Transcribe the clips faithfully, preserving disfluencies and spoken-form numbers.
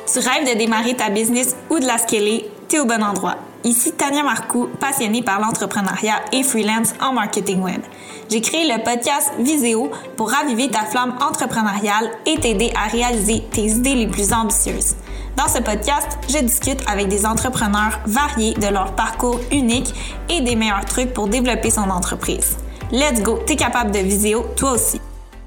Tu rêves de démarrer ta business ou de la scaler? T'es au bon endroit. Ici Tania Marcoux, passionnée par l'entrepreneuriat et freelance en marketing web. J'ai créé le podcast Viséo pour raviver ta flamme entrepreneuriale et t'aider à réaliser tes idées les plus ambitieuses. Dans ce podcast, je discute avec des entrepreneurs variés de leur parcours unique et des meilleurs trucs pour développer son entreprise. Let's go, t'es capable de Viséo, toi aussi!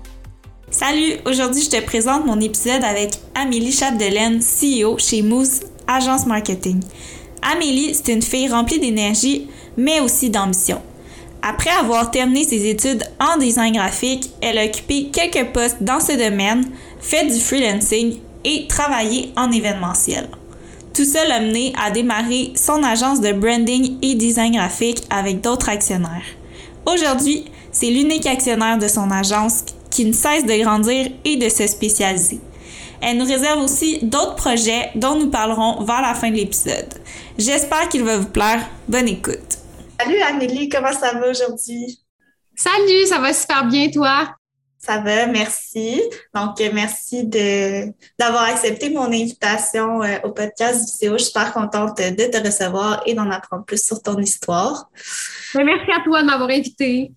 Salut! Aujourd'hui, je te présente mon épisode avec Amélie Chapdelaine, C E O chez Moose Agence Marketing. Amélie, c'est une fille remplie d'énergie, mais aussi d'ambition. Après avoir terminé ses études en design graphique, elle a occupé quelques postes dans ce domaine, fait du freelancing et travaillé en événementiel. Tout ça l'a mené à démarrer son agence de branding et design graphique avec d'autres actionnaires. Aujourd'hui, c'est l'unique actionnaire de son agence qui ne cesse de grandir et de se spécialiser. Elle nous réserve aussi d'autres projets dont nous parlerons vers la fin de l'épisode. J'espère qu'il va vous plaire. Bonne écoute! Salut Amélie, comment ça va aujourd'hui? Salut, ça va super bien, toi? Ça va, merci. Donc, merci de d'avoir accepté mon invitation euh, au podcast Viséo. Je suis super contente de te recevoir et d'en apprendre plus sur ton histoire. Merci à toi de m'avoir invitée.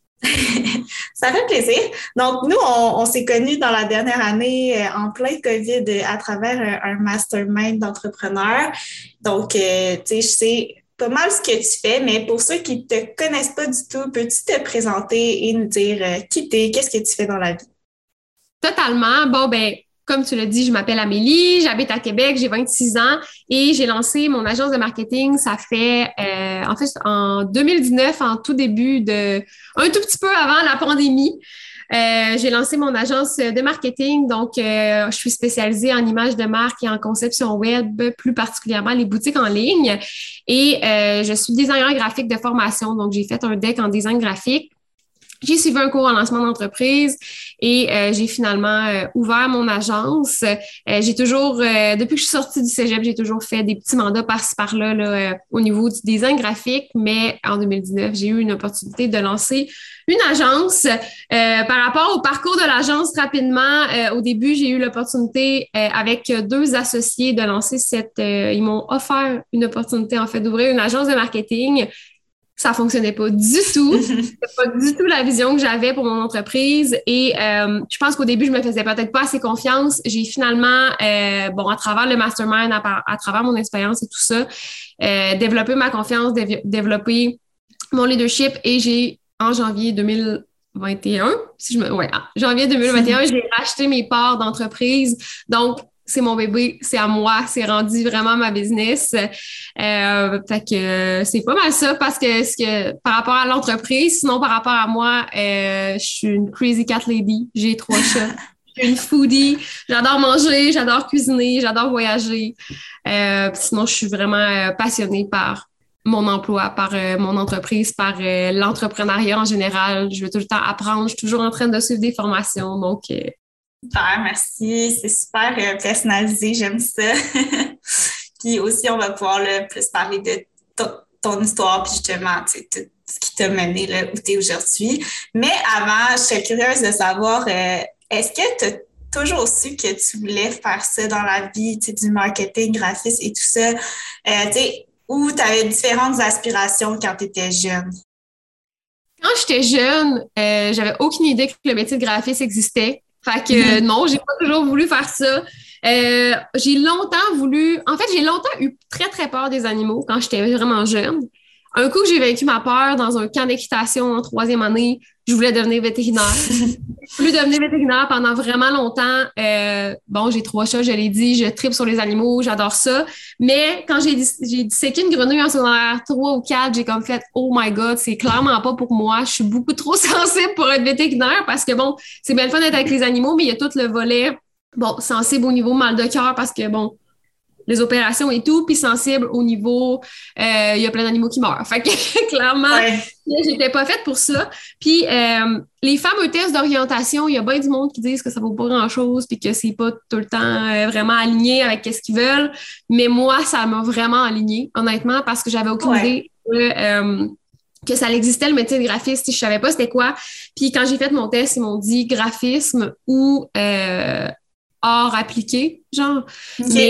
Ça fait plaisir. Donc, nous, on, on s'est connus dans la dernière année euh, en plein COVID euh, à travers un, un mastermind d'entrepreneurs. Donc, euh, tu sais, je sais pas mal ce que tu fais, mais pour ceux qui te connaissent pas du tout, peux-tu te présenter et nous dire euh, qui t'es, qu'est-ce que tu fais dans la vie? Totalement. Bon, ben, comme tu l'as dit, je m'appelle Amélie, j'habite à Québec, j'ai vingt-six ans et j'ai lancé mon agence de marketing. Ça fait, euh, en fait, en deux mille dix-neuf, en tout début de, un tout petit peu avant la pandémie. Euh, j'ai lancé mon agence de marketing, donc euh, je suis spécialisée en images de marque et en conception web, plus particulièrement les boutiques en ligne. Et euh, je suis designer graphique de formation, donc j'ai fait un deck en design graphique. J'ai suivi un cours en lancement d'entreprise et euh, j'ai finalement euh, ouvert mon agence. Euh, j'ai toujours, euh, depuis que je suis sortie du cégep, j'ai toujours fait des petits mandats par-ci par-là là, euh, au niveau du design graphique, mais en deux mille dix-neuf, j'ai eu une opportunité de lancer une agence. Euh, par rapport au parcours de l'agence, rapidement, euh, au début, j'ai eu l'opportunité euh, avec deux associés de lancer cette... Euh, ils m'ont offert une opportunité, en fait, d'ouvrir une agence de marketing. Ça fonctionnait pas du tout. C'était pas du tout la vision que j'avais pour mon entreprise. Et euh, je pense qu'au début, je me faisais peut-être pas assez confiance. J'ai finalement, euh, bon, à travers le mastermind, à, à travers mon expérience et tout ça, euh, développé ma confiance, dé- développé mon leadership. Et j'ai, en janvier deux mille vingt et un, si je me, ouais, janvier deux mille vingt et un, j'ai racheté mes parts d'entreprise. Donc, c'est mon bébé, c'est à moi, c'est rendu vraiment ma business. Euh, fait que euh, c'est pas mal ça parce que, ce que par rapport à l'entreprise, sinon par rapport à moi, euh, je suis une crazy cat lady, j'ai trois chats. Je suis une foodie, j'adore manger, j'adore cuisiner, j'adore voyager. Euh, sinon, je suis vraiment euh, passionnée par mon emploi, par euh, mon entreprise, par euh, l'entrepreneuriat en général. Je veux tout le temps apprendre, je suis toujours en train de suivre des formations, donc... Euh, Super, merci. C'est super euh, personnalisé, j'aime ça. Puis aussi, on va pouvoir là, plus parler de ton, ton histoire, puis justement, tu sais, tout ce qui t'a mené là où tu es aujourd'hui. Mais avant, je serais curieuse de savoir, euh, est-ce que tu as toujours su que tu voulais faire ça dans la vie, tu sais, du marketing, graphisme et tout ça, euh, tu sais, ou tu avais différentes aspirations quand tu étais jeune? Quand j'étais jeune, euh, j'avais aucune idée que le métier de graphiste existait. Fait que euh, non, j'ai pas toujours voulu faire ça. Euh, j'ai longtemps voulu... En fait, j'ai longtemps eu très, très peur des animaux quand j'étais vraiment jeune. Un coup que j'ai vaincu ma peur dans un camp d'équitation en troisième année, je voulais devenir vétérinaire. J'ai voulu devenir vétérinaire pendant vraiment longtemps. Euh, bon, j'ai trois chats, je l'ai dit, je tripe sur les animaux, j'adore ça. Mais quand j'ai, j'ai disséqué une grenouille en secondaire trois ou quatre, j'ai comme fait « Oh my God, c'est clairement pas pour moi. Je suis beaucoup trop sensible pour être vétérinaire parce que bon, c'est bien le fun d'être avec les animaux, mais il y a tout le volet, bon, sensible au niveau mal de cœur parce que bon, les opérations et tout, puis sensible au niveau, euh, il y a plein d'animaux qui meurent. Fait que clairement, ouais. J'étais pas faite pour ça. Puis euh, les fameux tests d'orientation, il y a bien du monde qui disent que ça vaut pas grand-chose puis que c'est pas tout le temps euh, vraiment aligné avec ce qu'ils veulent. Mais moi, ça m'a vraiment aligné, honnêtement, parce que j'avais aucune ouais. idée que, euh, que ça existait, le métier de graphiste. Je savais pas c'était quoi. Puis quand j'ai fait mon test, ils m'ont dit graphisme ou euh, art appliqué, genre. Okay. Mais je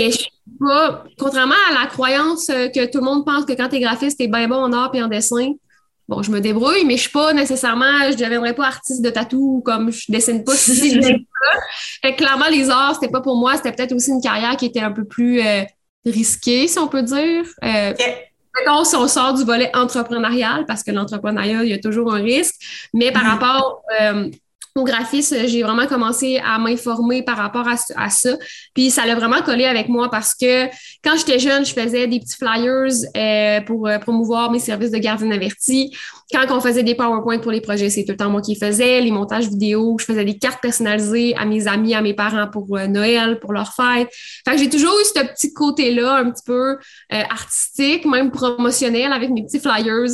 pas, contrairement à la croyance euh, que tout le monde pense que quand t'es graphiste, t'es bien bon en art et en dessin. Bon, je me débrouille, mais je suis pas nécessairement, je ne deviendrai pas artiste de tatou, comme je dessine pas si bien que ça. Fait que clairement, les arts, c'était pas pour moi, c'était peut-être aussi une carrière qui était un peu plus euh, risquée, si on peut dire. Euh, Ok. Mettons, si on sort du volet entrepreneurial, parce que l'entrepreneuriat, il y a toujours un risque, mais par Mhm. rapport euh, au graphisme, j'ai vraiment commencé à m'informer par rapport à, à ça. Puis ça l'a vraiment collé avec moi parce que quand j'étais jeune, je faisais des petits flyers euh, pour euh, promouvoir mes services de gardienne avertie. Quand on faisait des PowerPoint pour les projets, c'est tout le temps moi qui les faisais. Les montages vidéo, je faisais des cartes personnalisées à mes amis, à mes parents pour euh, Noël, pour leur fête. Fait que j'ai toujours eu ce petit côté-là, un petit peu euh, artistique, même promotionnel, avec mes petits flyers.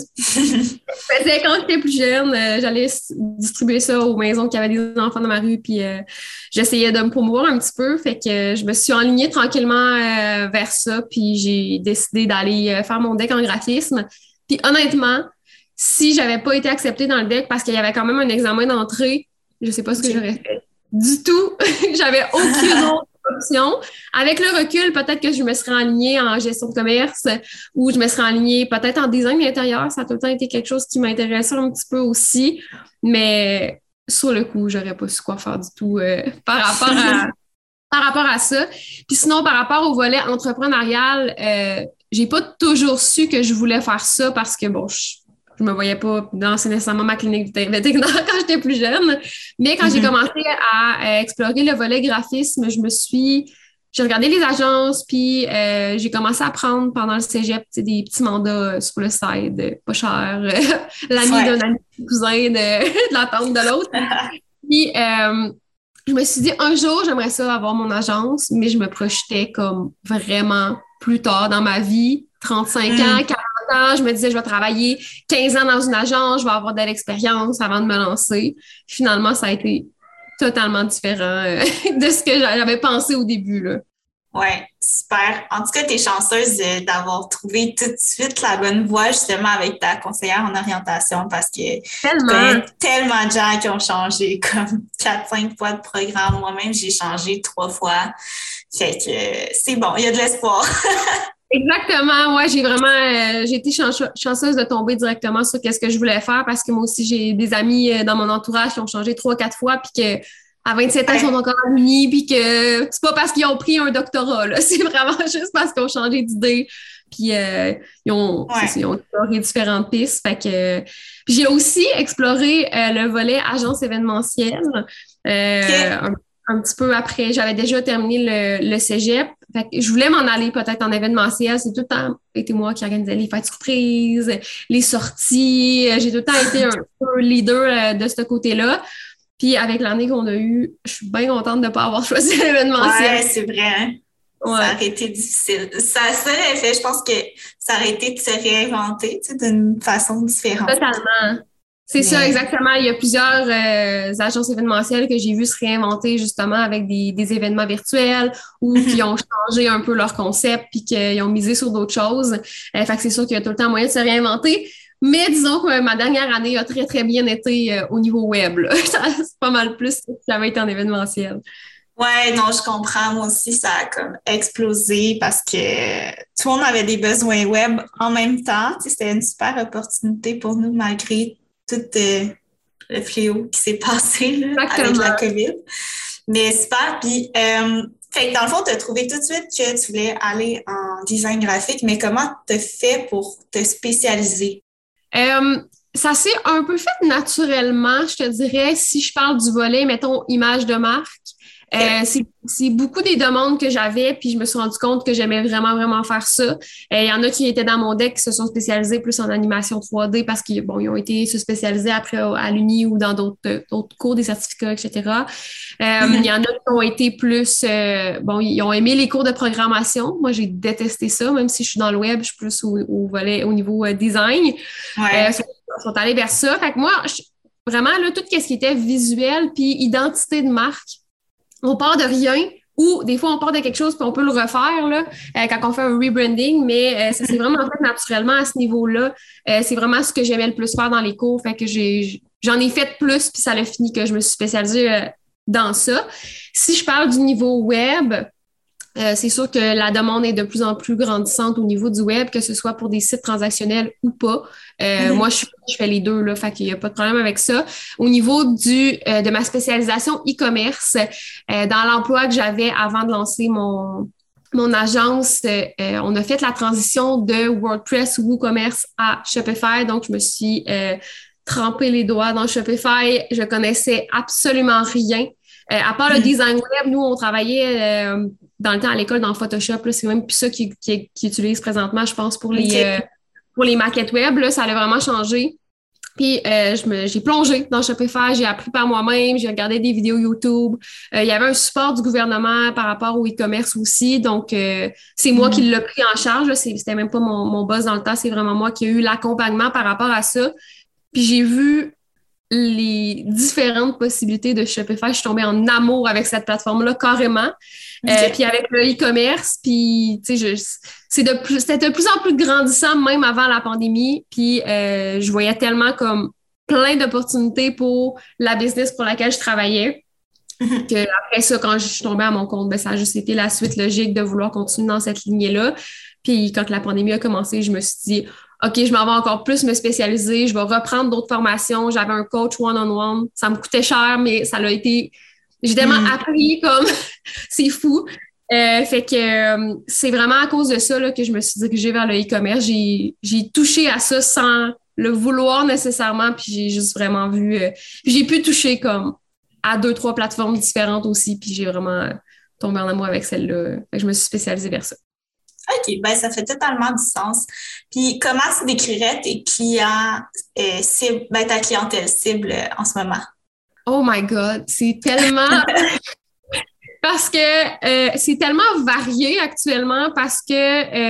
Je faisais quand j'étais plus jeune, euh, j'allais distribuer ça aux maisons qui avaient des enfants dans ma rue, puis euh, j'essayais de me promouvoir un petit peu. Fait que euh, je me suis enlignée tranquillement euh, vers ça, puis j'ai décidé d'aller euh, faire mon deck en graphisme. Puis honnêtement, si j'avais pas été acceptée dans le deck parce qu'il y avait quand même un examen d'entrée, je sais pas ce que Ok. j'aurais fait. Du tout. J'avais aucune autre option. Avec le recul, peut-être que je me serais alignée en gestion de commerce ou je me serais alignée peut-être en design d'intérieur. Ça a tout le temps été quelque chose qui m'intéressait un petit peu aussi. Mais sur le coup, j'aurais pas su quoi faire du tout euh, par rapport à, par rapport à ça. Puis sinon, par rapport au volet entrepreneurial, euh, j'ai pas toujours su que je voulais faire ça parce que, bon, je, je me voyais pas lancer nécessairement ma clinique vétérinaire quand j'étais plus jeune. Mais quand j'ai Mhm. commencé à, à explorer le volet graphisme, je me suis... J'ai regardé les agences, puis euh, j'ai commencé à prendre pendant le cégep des petits mandats euh, sur le side, euh, pas cher, euh, l'ami Ouais. d'un ami, cousin de, de la tante de l'autre. Puis, euh, je me suis dit, un jour, j'aimerais ça avoir mon agence, mais je me projetais comme vraiment plus tard dans ma vie, trente-cinq ans, Hmm. quarante ans, je me disais, je vais travailler quinze ans dans une agence, je vais avoir de l'expérience avant de me lancer. Finalement, ça a été totalement différent euh, de ce que j'avais pensé au début, là. Ouais, super. En tout cas, tu es chanceuse euh, d'avoir trouvé tout de suite la bonne voie justement avec ta conseillère en orientation parce que je Tellement. connais tellement de gens qui ont changé comme quatre, cinq fois de programme. Moi-même, j'ai changé trois fois. Fait que euh, c'est bon, il y a de l'espoir. Exactement, ouais, j'ai vraiment, euh, j'ai été chanche- chanceuse de tomber directement sur qu'est-ce que je voulais faire parce que moi aussi, j'ai des amis euh, dans mon entourage qui ont changé trois, quatre fois, puis que à vingt-sept ans, ils sont Ouais, encore en uni, puis que c'est pas parce qu'ils ont pris un doctorat, là, c'est vraiment juste parce qu'ils ont changé d'idée, puis euh, ils ont, c'est ça, ouais. ils ont exploré différentes pistes, fait que, puis j'ai aussi exploré euh, le volet agence événementielle, euh, OK. un, un petit peu après, j'avais déjà terminé le, le cégep. Fait que je voulais m'en aller peut-être en événementiel. C'est tout le temps été moi qui organisais les fêtes surprises, les sorties. J'ai tout le temps été un peu leader euh, de ce côté-là. Puis avec l'année qu'on a eue, je suis bien contente de ne pas avoir choisi l'événementiel. Ouais, c'est vrai, hein. Ça Ouais, aurait été difficile. Ça, ça aurait fait, je pense que ça aurait été de se réinventer, tu sais, d'une façon différente. totalement. C'est ça, Mais exactement. Il y a plusieurs euh, agences événementielles que j'ai vues se réinventer justement avec des, des événements virtuels ou qui ont changé un peu leur concept puis qu'ils ont misé sur d'autres choses. Euh, fait que c'est sûr qu'il y a tout le temps moyen de se réinventer. Mais disons que ma dernière année a très, très bien été euh, au niveau web, là. C'est pas mal plus que si j'avais été en événementiel. ouais, non, je comprends. Moi aussi, ça a comme explosé parce que tout le monde avait des besoins web en même temps. Tu sais, c'était une super opportunité pour nous malgré tout euh, le fléau qui s'est passé là, avec la Exactement. COVID. Mais super. Puis, euh, fait que dans le fond, tu as trouvé tout de suite que tu voulais aller en design graphique, mais comment tu as fait pour te spécialiser? Euh, Ça s'est un peu fait naturellement, je te dirais, si je parle du volet, mettons, image de marque. Euh, OK. c'est c'est beaucoup des demandes que j'avais, puis je me suis rendu compte que j'aimais vraiment, vraiment faire ça. Euh, Il y en a qui étaient dans mon deck qui se sont spécialisés plus en animation trois D parce qu'ils bon, ils ont été se spécialiser après à l'Uni ou dans d'autres d'autres cours, des certificats, et cetera. Euh, il y en a qui ont été plus, euh, bon, ils ont aimé les cours de programmation. Moi, j'ai détesté ça, même si je suis dans le web, je suis plus au, au volet, au niveau euh, design. Euh, Ouais. sont, sont allés vers ça. Fait que moi, je- vraiment, là, tout ce qui était visuel puis identité de marque, on part de rien ou des fois on part de quelque chose puis on peut le refaire là, euh, quand on fait un rebranding, mais euh, ça s'est vraiment fait naturellement à ce niveau-là. Euh, c'est vraiment ce que j'aimais le plus faire dans les cours, fait que j'ai, j'en ai fait plus puis ça a fini que je me suis spécialisée euh, dans ça. Si je parle du niveau web, Euh, c'est sûr que la demande est de plus en plus grandissante au niveau du web, que ce soit pour des sites transactionnels ou pas. Euh, moi, je, je fais les deux, là, fait qu'il n'y a pas de problème avec ça. Au niveau du euh, de ma spécialisation e-commerce, euh, dans l'emploi que j'avais avant de lancer mon mon agence, euh, on a fait la transition de WordPress ou WooCommerce à Shopify, donc je me suis euh, trempé les doigts dans Shopify. Je connaissais absolument rien. Euh, à part le design web, nous, on travaillait euh, dans le temps à l'école dans Photoshop. Là, c'est même plus ça qu'ils qui, qui utilisent présentement, je pense, pour les, okay. euh, pour les maquettes web. Là, ça a vraiment changé. Puis, euh, je me, j'ai plongé dans Shopify, j'ai appris par moi-même, j'ai regardé des vidéos YouTube. Euh, il y avait un support du gouvernement par rapport au e-commerce aussi. Donc, euh, c'est moi mm-hmm. qui l'ai pris en charge. Là. C'est, c'était même pas mon, mon boss dans le temps, c'est vraiment moi qui ai eu l'accompagnement par rapport à ça. Puis, j'ai vu les différentes possibilités de Shopify. Je suis tombée en amour avec cette plateforme-là, carrément. Okay. Euh, puis avec le e-commerce, puis tu sais, c'est de plus, c'était de plus en plus grandissant, même avant la pandémie. Puis euh, je voyais tellement comme plein d'opportunités pour la business pour laquelle je travaillais. Mm-hmm. Que après ça, quand je suis tombée à mon compte, ben, ça a juste été la suite logique de vouloir continuer dans cette lignée-là. Puis quand la pandémie a commencé, je me suis dit OK, je m'en vais encore plus me spécialiser, je vais reprendre d'autres formations. J'avais un coach one-on-one. Ça me coûtait cher, mais ça l'a été... J'ai tellement mm. appris comme... c'est fou. Euh, fait que euh, c'est vraiment à cause de ça là, que je me suis dirigée vers le e-commerce. J'ai, j'ai touché à ça sans le vouloir nécessairement, puis j'ai juste vraiment vu... Euh, j'ai pu toucher comme à deux, trois plateformes différentes aussi, puis j'ai vraiment tombé en amour avec celle-là. Fait que je me suis spécialisée vers ça. OK, ben ça fait totalement du sens. Puis comment tu décrirais tes clients euh, cibles, ben ta clientèle cible euh, en ce moment? Oh my God, c'est tellement... parce que euh, c'est tellement varié actuellement parce que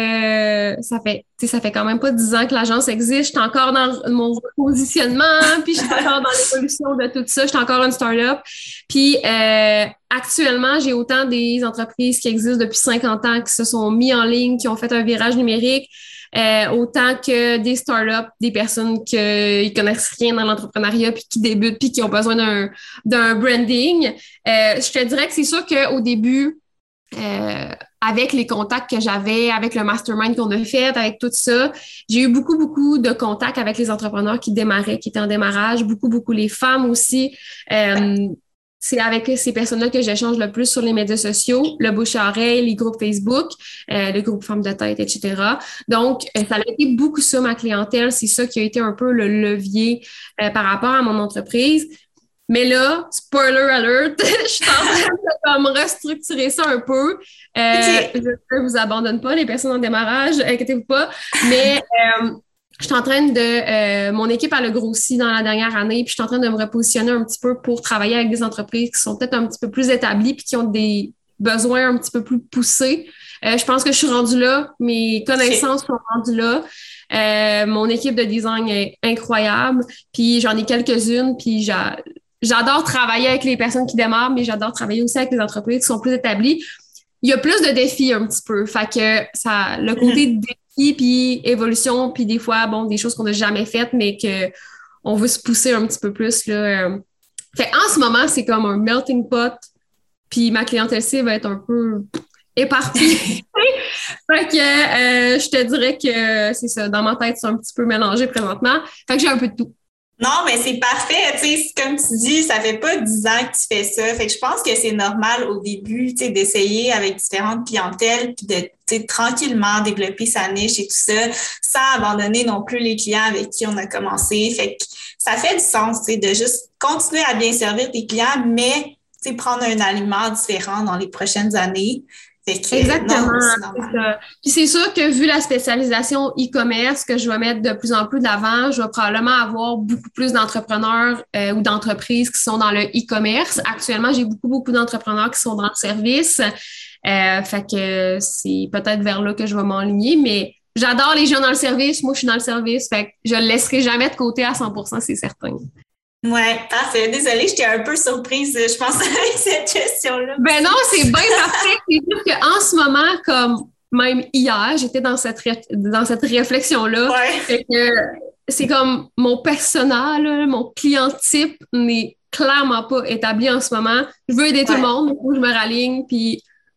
euh, ça fait, tu sais, ça fait quand même pas dix ans que l'agence existe. Je suis encore dans mon positionnement, puis je suis encore dans l'évolution de tout ça. Je suis encore une start-up. Puis euh, actuellement, j'ai autant des entreprises qui existent depuis cinquante ans, qui se sont mis en ligne, qui ont fait un virage numérique, euh, autant que des startups, des personnes qui ne connaissent rien dans l'entrepreneuriat puis qui débutent puis qui ont besoin d'un, d'un branding. Euh, je te dirais que c'est sûr qu'au début, euh, avec les contacts que j'avais, avec le mastermind qu'on a fait, avec tout ça, j'ai eu beaucoup, beaucoup de contacts avec les entrepreneurs qui démarraient, qui étaient en démarrage, beaucoup, beaucoup les femmes aussi. Euh, C'est avec ces personnes-là que j'échange le plus sur les médias sociaux, le bouche à oreille, les groupes Facebook, euh, le groupe Femmes de tête, et cetera. Donc, euh, ça a été beaucoup ça, ma clientèle. C'est ça qui a été un peu le levier euh, par rapport à mon entreprise. Mais là, spoiler alert, je suis en train de comme, restructurer ça un peu. Euh, je ne vous abandonne pas, les personnes en démarrage, inquiétez-vous pas. Mais... Euh, Je suis en train de... Euh, mon équipe, elle a grossi dans la dernière année, puis je suis en train de me repositionner un petit peu pour travailler avec des entreprises qui sont peut-être un petit peu plus établies puis qui ont des besoins un petit peu plus poussés. Euh, je pense que je suis rendue là. Mes connaissances sont rendues là. Euh, mon équipe de design est incroyable, puis j'en ai quelques-unes, puis j'a, j'adore travailler avec les personnes qui démarrent, mais j'adore travailler aussi avec les entreprises qui sont plus établies. Il y a plus de défis un petit peu. Fait que ça, le côté mm-hmm. défi puis évolution, puis des fois, bon, des choses qu'on n'a jamais faites, mais qu'on veut se pousser un petit peu plus. Là. Fait en ce moment, c'est comme un melting pot, puis ma clientèle cible va être un peu éparpillée. Fait que euh, je te dirais que c'est ça. Dans ma tête, c'est un petit peu mélangé présentement. Fait que j'ai un peu de tout. Non, mais c'est parfait. Tu sais, comme tu dis, ça fait pas dix ans que tu fais ça. Fait que je pense que c'est normal au début, tu sais, d'essayer avec différentes clientèles puis de, tu sais, tranquillement développer sa niche et tout ça, sans abandonner non plus les clients avec qui on a commencé. Fait que ça fait du sens, tu sais, de juste continuer à bien servir tes clients, mais, tu sais, prendre un aliment différent dans les prochaines années. Que, Exactement, non, c'est, c'est ça. Puis c'est sûr que vu la spécialisation e-commerce que je vais mettre de plus en plus d'avant, je vais probablement avoir beaucoup plus d'entrepreneurs euh, ou d'entreprises qui sont dans le e-commerce. Actuellement, j'ai beaucoup, beaucoup d'entrepreneurs qui sont dans le service. Euh, fait que c'est peut-être vers là que je vais m'enligner, mais j'adore les gens dans le service. Moi, je suis dans le service. Fait que je le laisserai jamais de côté à cent pour cent, c'est certain. Ouais, parfait. Désolée, j'étais un peu surprise, je pense, avec cette question-là. Ben non, c'est bien parfait. C'est juste qu'en ce moment, comme même hier, j'étais dans cette, ré- dans cette réflexion-là. Ouais. Fait que c'est comme mon persona, là, mon client type n'est clairement pas établi en ce moment. Je veux aider ouais. tout le monde, du coup, je me raligne, puis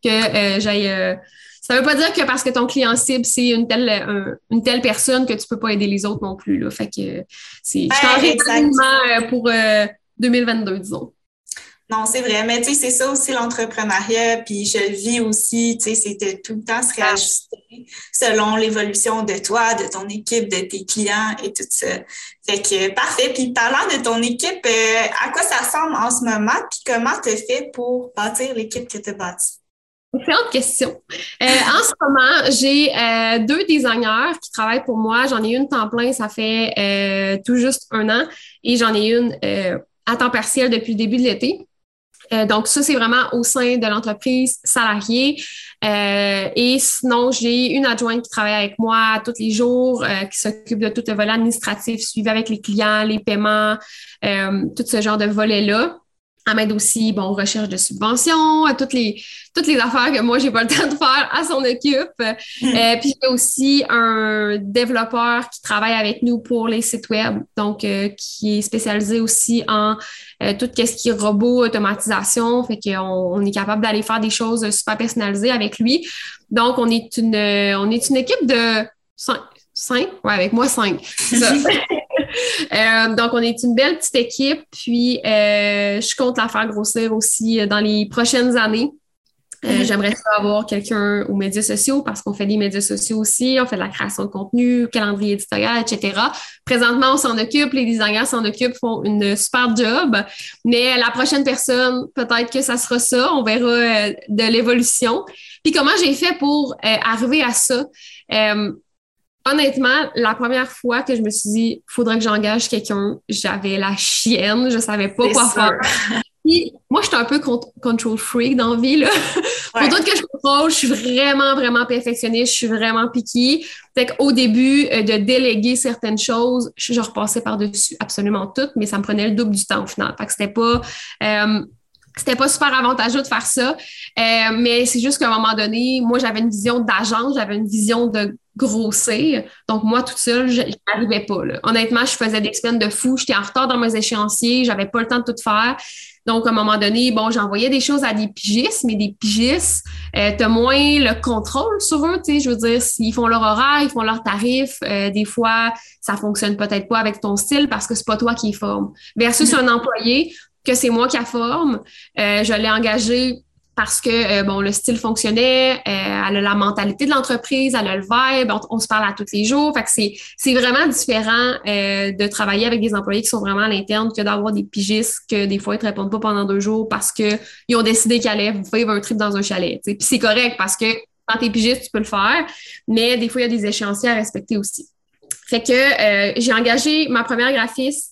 que euh, j'aille... Euh, ça veut pas dire que parce que ton client cible, c'est une telle, un, une telle personne que tu peux pas aider les autres non plus, là. Fait que c'est... Je t'en réellement pour euh, deux mille vingt-deux, disons. Non, c'est vrai, mais tu sais, c'est ça aussi l'entrepreneuriat, puis je le vis aussi, tu sais, c'est de tout le temps se réajuster selon l'évolution de toi, de ton équipe, de tes clients et tout ça. Fait que, parfait. Puis parlant de ton équipe, euh, à quoi ça ressemble en ce moment, puis comment tu fais pour bâtir l'équipe que tu as bâtie? Excellente question. Euh, en ce moment, j'ai euh, deux designers qui travaillent pour moi. J'en ai une temps plein, ça fait euh, tout juste un an, et j'en ai une euh, à temps partiel depuis le début de l'été. Euh, donc, ça, c'est vraiment au sein de l'entreprise salariée. Euh, et sinon, j'ai une adjointe qui travaille avec moi tous les jours, euh, qui s'occupe de tout le volet administratif, suivi avec les clients, les paiements, euh, tout ce genre de volet-là. Elle m'aide aussi, bon, recherche de subventions, à toutes les, toutes les affaires que moi, j'ai pas le temps de faire, à son occupe. Mm. Euh, puis j'ai aussi un développeur qui travaille avec nous pour les sites web, donc euh, qui est spécialisé aussi en euh, tout ce qui est robot, automatisation, fait qu'on on est capable d'aller faire des choses super personnalisées avec lui. Donc, on est une, on est une équipe de cinq, cinq? Ouais, avec moi, cinq. C'est ça. Euh, donc, on est une belle petite équipe, puis euh, je compte la faire grossir aussi dans les prochaines années. Euh, mm-hmm. J'aimerais ça avoir quelqu'un aux médias sociaux parce qu'on fait des médias sociaux aussi, on fait de la création de contenu, calendrier éditorial, et cetera. Présentement, on s'en occupe, les designers s'en occupent, font une super job, mais la prochaine personne, peut-être que ça sera ça, on verra euh, de l'évolution. Puis comment j'ai fait pour euh, arriver à ça? Euh, Honnêtement, la première fois que je me suis dit, faudrait que j'engage quelqu'un, j'avais la chienne, je savais pas C'est quoi sûr. faire. Puis, moi, je suis un peu control freak dans la vie, là. Ouais. Pour tout que je contrôle, je suis vraiment, vraiment perfectionniste, je suis vraiment picky. Fait qu'au début, euh, de déléguer certaines choses, je, je repassais par-dessus absolument tout, mais ça me prenait le double du temps au final. Fait que c'était pas... Euh, C'était pas super avantageux de faire ça, euh, mais c'est juste qu'à un moment donné, moi, j'avais une vision d'agence, j'avais une vision de grossir. Donc, moi, toute seule, je n'arrivais pas. Là. Honnêtement, je faisais des semaines de fou, j'étais en retard dans mes échéanciers, j'avais pas le temps de tout faire. Donc, à un moment donné, bon, j'envoyais des choses à des pigistes, mais des pigistes, euh, t'as moins le contrôle sur eux, tu sais, je veux dire, s'ils font leur horaire, ils font leurs tarifs, euh, des fois, ça fonctionne peut-être pas avec ton style parce que c'est pas toi qui les forme. Versus un employé, que c'est moi qui la forme. Euh, je l'ai engagée parce que, euh, bon, le style fonctionnait, euh, elle a la mentalité de l'entreprise, elle a le vibe, on, on se parle à tous les jours. Fait que c'est, c'est vraiment différent euh, de travailler avec des employés qui sont vraiment à l'interne que d'avoir des pigistes que des fois, ils te répondent pas pendant deux jours parce que ils ont décidé qu'ils allaient vivre un trip dans un chalet. T'sais. Puis c'est correct parce que quand t'es pigiste, tu peux le faire, mais des fois, il y a des échéanciers à respecter aussi. Fait que euh, j'ai engagé ma première graphiste.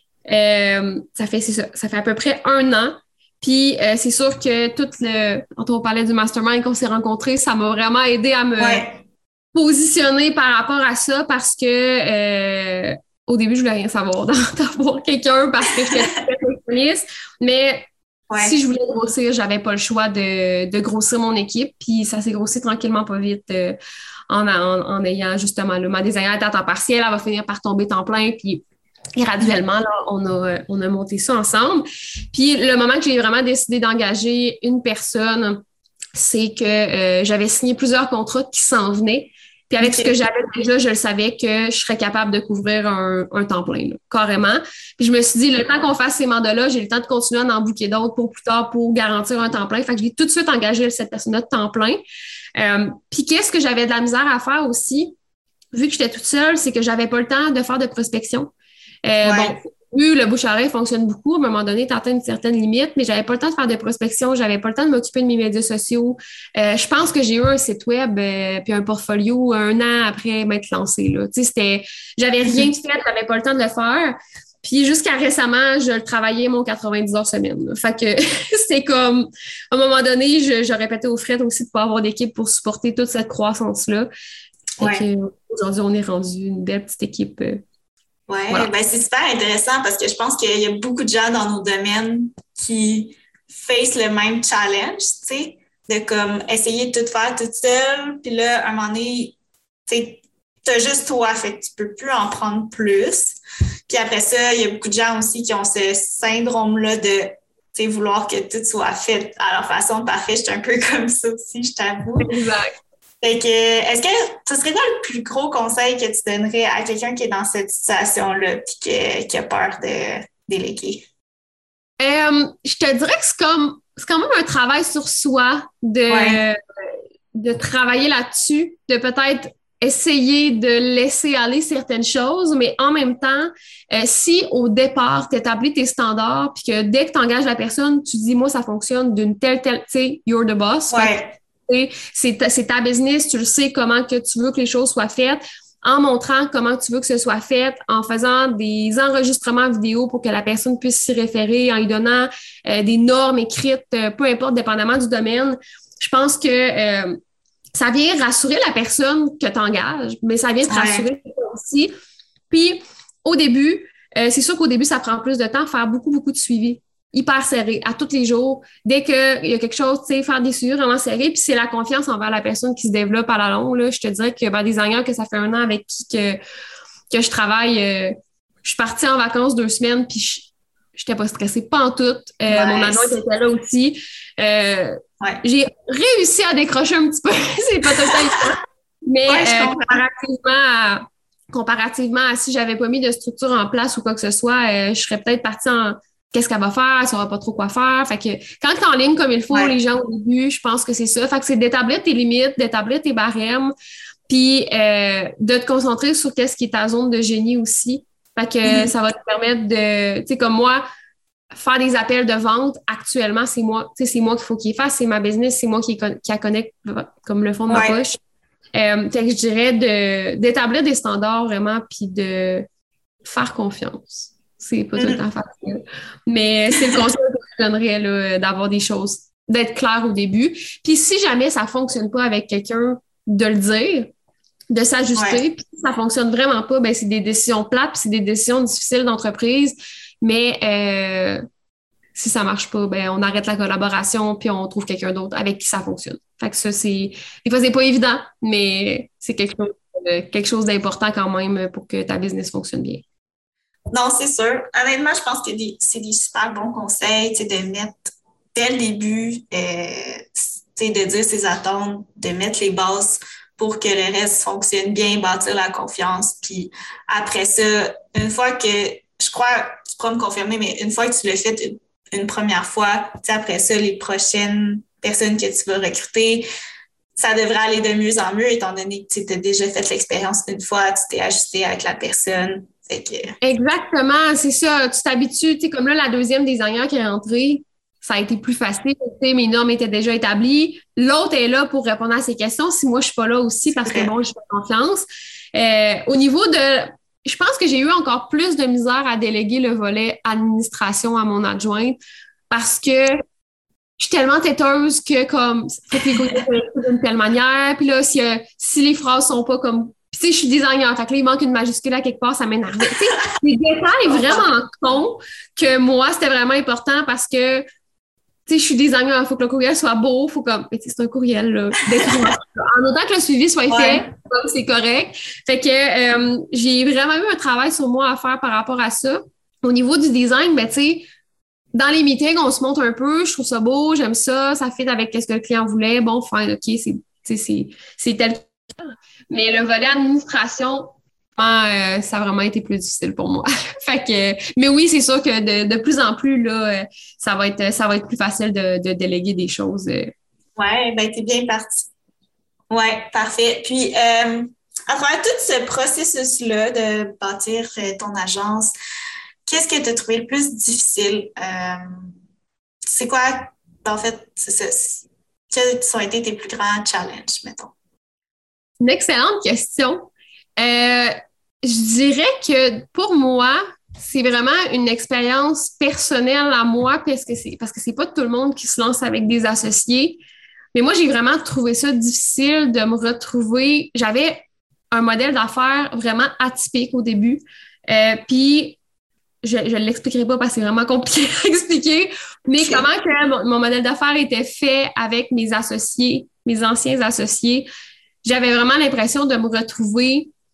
Euh, ça fait c'est ça, ça fait à peu près un an. Puis euh, c'est sûr que tout le, quand on parlait du mastermind qu'on s'est rencontrés, ça m'a vraiment aidé à me ouais. positionner par rapport à ça parce que euh, au début je voulais rien savoir d'avoir quelqu'un parce que j'étais très perfectionniste, mais ouais. si je voulais grossir, j'avais pas le choix de, de grossir mon équipe. Puis ça s'est grossi tranquillement pas vite euh, en, en, en ayant justement là, ma designer à temps partiel, elle va finir par tomber temps plein. Puis graduellement, là, on a, on a monté ça ensemble. Puis le moment que j'ai vraiment décidé d'engager une personne, c'est que euh, j'avais signé plusieurs contrats qui s'en venaient. Puis avec okay. ce que j'avais déjà, je le savais que je serais capable de couvrir un, un temps plein, là, carrément. Puis je me suis dit, le temps qu'on fasse ces mandats-là, j'ai le temps de continuer à en booker d'autres pour plus tard pour garantir un temps plein. Fait que j'ai tout de suite engagé cette personne-là de temps plein. Euh, puis qu'est-ce que j'avais de la misère à faire aussi, vu que j'étais toute seule, c'est que j'avais pas le temps de faire de prospection. Euh, ouais. Bon, oui, le bouche-à-oreille fonctionne beaucoup. À un moment donné, tu atteins une certaine limite, mais j'avais pas le temps de faire de prospection, j'avais pas le temps de m'occuper de mes médias sociaux. Euh, je pense que j'ai eu un site web euh, puis un portfolio un an après m'être lancée. Là. Tu sais, c'était, j'avais rien fait, j'avais pas le temps de le faire. Puis jusqu'à récemment, je le travaillais mon quatre-vingt-dix heures semaine. Là. Fait que c'est comme, à un moment donné, je, je répétais aux frais aussi de pas avoir d'équipe pour supporter toute cette croissance-là. Ouais. Que, aujourd'hui, on est rendu une belle petite équipe. Euh, Oui, voilà. Ben c'est super intéressant parce que je pense qu'il y a beaucoup de gens dans nos domaines qui face le même challenge, tu sais, de comme essayer de tout faire toute seule, puis là, à un moment donné, tu sais, t'as juste toi, fait que tu peux plus en prendre plus. Puis après ça, il y a beaucoup de gens aussi qui ont ce syndrome-là de, tu sais, vouloir que tout soit fait à leur façon parfaite. Je suis un peu comme ça aussi, je t'avoue. Exact. Fait que, est-ce que ce serait quoi le plus gros conseil que tu donnerais à quelqu'un qui est dans cette situation-là puis qui, qui a peur de déléguer? Euh, je te dirais que c'est comme c'est quand même un travail sur soi de, Ouais. de travailler là-dessus, de peut-être essayer de laisser aller certaines choses, mais en même temps, euh, si au départ, tu établis tes standards, puis que dès que tu engages la personne, tu dis, moi, ça fonctionne d'une telle, telle, tu sais, you're the boss. Ouais. Fait que, c'est ta, c'est ta business, tu le sais comment que tu veux que les choses soient faites, en montrant comment tu veux que ce soit fait, en faisant des enregistrements vidéo pour que la personne puisse s'y référer, en lui donnant euh, des normes écrites, euh, peu importe, dépendamment du domaine. Je pense que euh, ça vient rassurer la personne que tu engages, mais ça vient te Ouais. rassurer aussi. Puis, au début, euh, c'est sûr qu'au début, ça prend plus de temps, faire beaucoup, beaucoup de suivi, hyper serré, à tous les jours. Dès qu'il y a quelque chose, tu sais, faire des suivis vraiment serrés, puis c'est la confiance envers la personne qui se développe à la longue. Là. Je te dirais que ben, des designer que ça fait un an avec qui que, que je travaille, euh, je suis partie en vacances deux semaines, puis je n'étais pas stressée, pas en tout. Euh, Nice. Mon adjointe était là aussi. Euh, Ouais. J'ai réussi à décrocher un petit peu, c'est pas totalement, mais Ouais, je euh, comprends. comparativement à, comparativement à si j'avais pas mis de structure en place ou quoi que ce soit, euh, je serais peut-être partie en qu'est-ce qu'elle va faire, elle saura pas trop quoi faire. Fait que quand tu es en ligne comme il faut, Ouais. les gens au début, je pense que c'est ça. Fait que c'est d'établir tes limites, d'établir tes barèmes, puis euh, de te concentrer sur qu'est-ce qui est ta zone de génie aussi. Fait que Mm-hmm. ça va te permettre de, tu sais, comme moi, faire des appels de vente, actuellement, c'est moi, tu sais, c'est moi qu'il faut qu'il fasse, c'est ma business, c'est moi qui, qui la connecte comme le fond de ma Ouais. poche. Euh, fait que je dirais de, d'établir des standards vraiment, puis de faire confiance. C'est pas tout le temps facile. Mais c'est le conseil que je donnerais, là, d'avoir des choses, d'être clair au début. Puis si jamais ça fonctionne pas avec quelqu'un, de le dire, de s'ajuster. Ouais. Puis si ça fonctionne vraiment pas, ben c'est des décisions plates, puis c'est des décisions difficiles d'entreprise. Mais euh, si ça marche pas, ben on arrête la collaboration puis on trouve quelqu'un d'autre avec qui ça fonctionne. Fait que ça, c'est... Des fois, c'est pas évident, mais c'est quelque chose, euh, quelque chose d'important quand même pour que ta business fonctionne bien. Non, c'est sûr. Honnêtement, je pense que des- c'est des super bons conseils, tu sais, de mettre dès le début, euh, tu sais, de dire ses attentes, de mettre les bases pour que le reste fonctionne bien, bâtir la confiance. Puis après ça, une fois que, je crois, tu pourras me confirmer, mais une fois que tu l'as fait une, une première fois, tu sais, après ça, les prochaines personnes que tu vas recruter, ça devrait aller de mieux en mieux, étant donné que tu as déjà fait l'expérience une fois, tu t'es ajusté avec la personne. Fait que... Exactement, c'est ça. Tu t'habitues, tu sais, comme là, la deuxième designer qui est rentrée, ça a été plus facile. Tu sais, mes normes étaient déjà établies. L'autre est là pour répondre à ses questions si moi, je suis pas là aussi parce que, vrai. bon, je fais confiance. Euh, au niveau de... Je pense que j'ai eu encore plus de misère à déléguer le volet administration à mon adjointe parce que je suis tellement têteuse que, comme, faut que les courriels soient écrits d'une telle manière. Puis là, si, euh, si les phrases sont pas comme... Puis, tu sais, je suis designer, fait que là, il manque une majuscule à quelque part, ça m'énervait. Tu sais, des détails vraiment cons que moi, c'était vraiment important parce que, tu sais, je suis designer, il faut que le courriel soit beau, faut comme... Mais tu sais, c'est un courriel, là. En autant que le suivi soit Ouais. fait, comme c'est correct. Fait que euh, j'ai vraiment eu un travail sur moi à faire par rapport à ça. Au niveau du design, ben, tu sais, dans les meetings, on se montre un peu, je trouve ça beau, j'aime ça, ça fit avec ce que le client voulait. Bon, fine, OK, c'est, c'est, c'est tel. Mais le volet administration, euh, ça a vraiment été plus difficile pour moi. Fait que, mais oui, c'est sûr que de, de plus en plus, là, ça va être, ça va être plus facile de, de déléguer des choses. Ouais, ben t'es bien parti. Ouais, parfait. Puis, euh, à travers tout ce processus-là de bâtir euh, ton agence, qu'est-ce que tu as trouvé le plus difficile? Euh, c'est quoi, en fait, c'est ça, c'est- quels ont été tes plus grands challenges, mettons? Une excellente question. Euh, je dirais que pour moi, c'est vraiment une expérience personnelle à moi parce que c'est parce que c'est pas tout le monde qui se lance avec des associés. Mais moi, j'ai vraiment trouvé ça difficile de me retrouver. J'avais un modèle d'affaires vraiment atypique au début. Euh, puis je ne l'expliquerai pas parce que c'est vraiment compliqué à expliquer, mais Okay. comment que mon, mon modèle d'affaires était fait avec mes associés, mes anciens associés. J'avais vraiment l'impression de me retrouver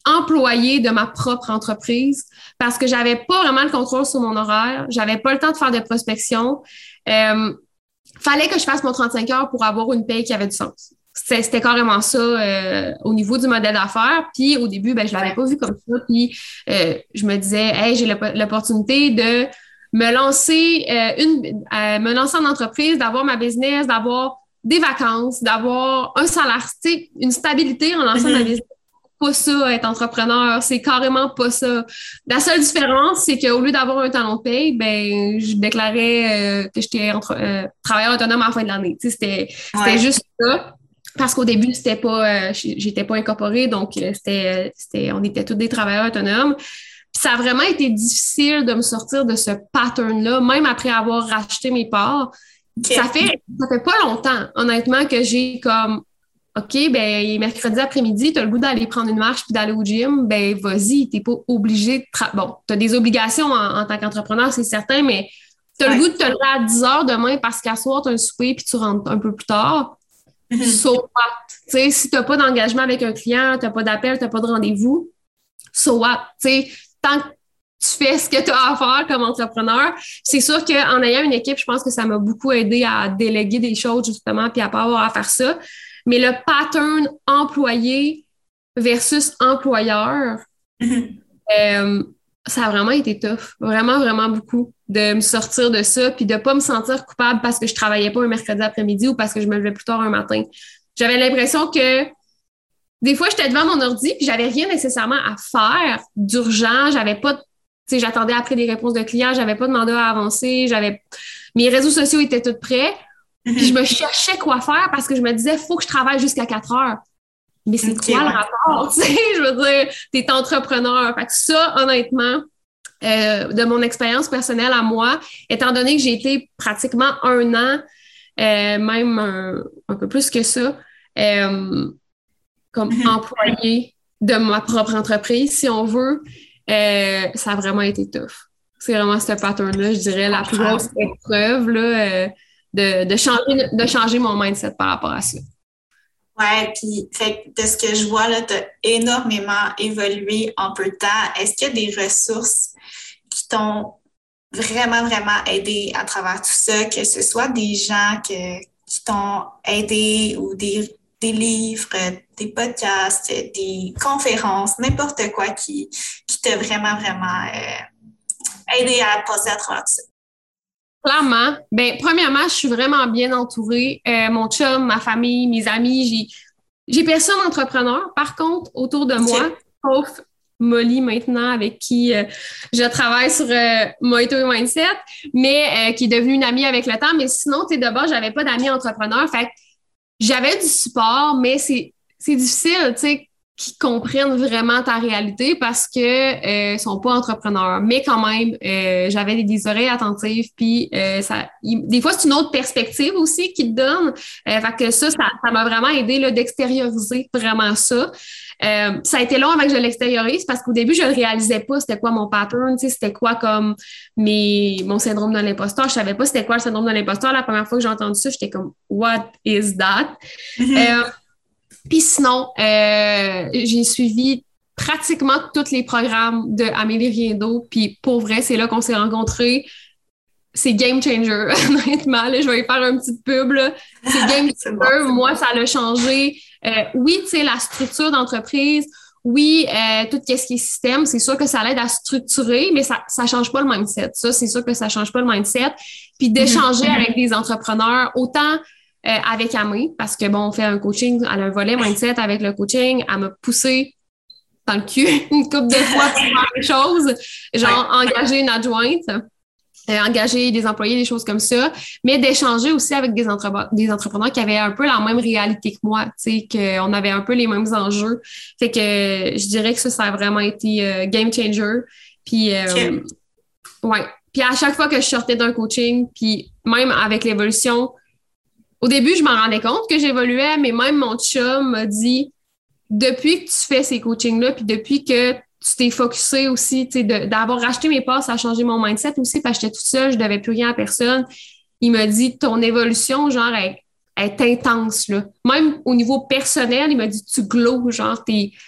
employée de ma propre entreprise parce que j'avais pas vraiment le contrôle sur mon horaire. J'avais pas le temps de faire de prospection. Euh, fallait que je fasse mon trente-cinq heures pour avoir une paye qui avait du sens. C'était, c'était carrément ça euh, au niveau du modèle d'affaires. Puis au début, ben, je l'avais pas vu comme ça. Puis euh, je me disais, hey, j'ai l'opportunité de me lancer euh, une, euh, me lancer en entreprise, d'avoir ma business, d'avoir des vacances, d'avoir un salaire, tu sais, une stabilité en lançant mm-hmm. ma business. Pas ça, être entrepreneur, c'est carrément pas ça. La seule différence, c'est qu'au lieu d'avoir un talon de paye, ben, je déclarais euh, que j'étais entre, euh, travailleur autonome à la fin de l'année. Tu sais, c'était, ouais. c'était juste ça. Parce qu'au début, c'était pas, euh, j'étais pas incorporée, donc euh, c'était, c'était, on était tous des travailleurs autonomes. Puis ça a vraiment été difficile de me sortir de ce pattern-là, même après avoir racheté mes parts. Okay. Ça fait, ça fait pas longtemps, honnêtement, que j'ai comme, OK, ben mercredi après-midi, tu as le goût d'aller prendre une marche puis d'aller au gym, ben vas-y, t'es pas obligé de... Tra- bon, tu as des obligations en, en tant qu'entrepreneur, c'est certain, mais tu as ouais. le goût de te lever à dix heures demain parce qu'à soir, tu as un souper puis tu rentres un peu plus tard. Mm-hmm. So what? Tu sais, si tu n'as pas d'engagement avec un client, tu n'as pas d'appel, tu n'as pas de rendez-vous, so what? Tu sais, tant que tu fais ce que tu as à faire comme entrepreneur, c'est sûr qu'en ayant une équipe, je pense que ça m'a beaucoup aidé à déléguer des choses, justement, puis à pas avoir à faire ça. Mais le pattern employé versus employeur, mm-hmm. euh, ça a vraiment été tough. Vraiment, vraiment beaucoup de me sortir de ça puis de ne pas me sentir coupable parce que je ne travaillais pas un mercredi après-midi ou parce que je me levais plus tard un matin. J'avais l'impression que des fois, j'étais devant mon ordi puis j'avais rien nécessairement à faire d'urgent. J'avais pas, tu sais, j'attendais après des réponses de clients. J'avais pas de mandat à avancer. J'avais, mes réseaux sociaux étaient tous prêts. Puis je me cherchais quoi faire parce que je me disais, il faut que je travaille jusqu'à quatre heures. Mais c'est okay, quoi ouais. le rapport? Tu sais, je veux dire, t'es entrepreneur. Fait que ça, honnêtement, euh, de mon expérience personnelle à moi, étant donné que j'ai été pratiquement un an, euh, même un, un peu plus que ça, euh, comme employée de ma propre entreprise, si on veut, euh, ça a vraiment été tough. C'est vraiment ce pattern-là, je dirais, la plus grosse épreuve, là, euh, De, de, changer, de changer mon mindset par rapport à ça. Ouais, puis fait, de ce que je vois, là, tu as énormément évolué en peu de temps. Est-ce qu'il y a des ressources qui t'ont vraiment, vraiment aidé à travers tout ça, que ce soit des gens que, qui t'ont aidé ou des, des livres, des podcasts, des conférences, n'importe quoi qui, qui t'a vraiment, vraiment euh, aidé à passer à travers tout ça? Clairement. Ben, premièrement, je suis vraiment bien entourée. Euh, mon chum, ma famille, mes amis, j'ai, j'ai personne entrepreneur, par contre, autour de moi, okay. sauf Molly maintenant, avec qui euh, je travaille sur euh, Mojito et Mindset, mais euh, qui est devenue une amie avec le temps. Mais sinon, tu sais, de base, j'avais pas d'amis entrepreneurs. Fait que j'avais du support, mais c'est, c'est difficile, tu sais, qui comprennent vraiment ta réalité parce que euh, sont pas entrepreneurs. Mais quand même, euh, j'avais des, des oreilles attentives, puis euh, ça, y, des fois, c'est une autre perspective aussi qu'ils te donnent. Euh, fait que ça, ça, ça m'a vraiment aidé là, d'extérioriser vraiment ça. Euh, ça a été long avant que je l'extériorise parce qu'au début, je ne réalisais pas c'était quoi mon pattern, tu sais, c'était quoi comme mes, mon syndrome de l'imposteur. Je savais pas c'était quoi le syndrome de l'imposteur. La première fois que j'ai entendu ça, j'étais comme « What is that? Mm-hmm. » euh, Puis sinon, euh, j'ai suivi pratiquement tous les programmes de Amélie Riendo. Puis pour vrai, c'est là qu'on s'est rencontrés. C'est game changer, honnêtement. Là, je vais y faire un petit pub. Là. C'est game changer. Bon, moi, ça l'a changé. Euh, oui, tu sais, la structure d'entreprise. Oui, euh, tout ce qui est système, c'est sûr que ça l'aide à structurer, mais ça ça change pas le mindset. Ça, c'est sûr que ça change pas le mindset. Puis d'échanger mm-hmm. avec des entrepreneurs, autant... Euh, avec Amé, parce que bon, on fait un coaching, elle a un volet mindset avec le coaching, elle m'a poussé dans le cul une couple de fois pour faire des choses, genre engager une adjointe, euh, engager des employés, des choses comme ça, mais d'échanger aussi avec des, entre- des entrepreneurs qui avaient un peu la même réalité que moi, tu sais, qu'on avait un peu les mêmes enjeux. Fait que euh, je dirais que ça, ça a vraiment été euh, game changer. Puis, euh, okay. ouais. Puis à chaque fois que je sortais d'un coaching, puis même avec l'évolution, au début, je m'en rendais compte que j'évoluais, mais même mon chum m'a dit, depuis que tu fais ces coachings-là, puis depuis que tu t'es focusé aussi, tu sais, de, d'avoir racheté mes passes, ça a changé mon mindset aussi, parce que j'étais toute seule, je devais plus rien à personne. Il m'a dit, ton évolution, genre, est, est intense, là. Même au niveau personnel, il m'a dit, tu glows, genre, t'es,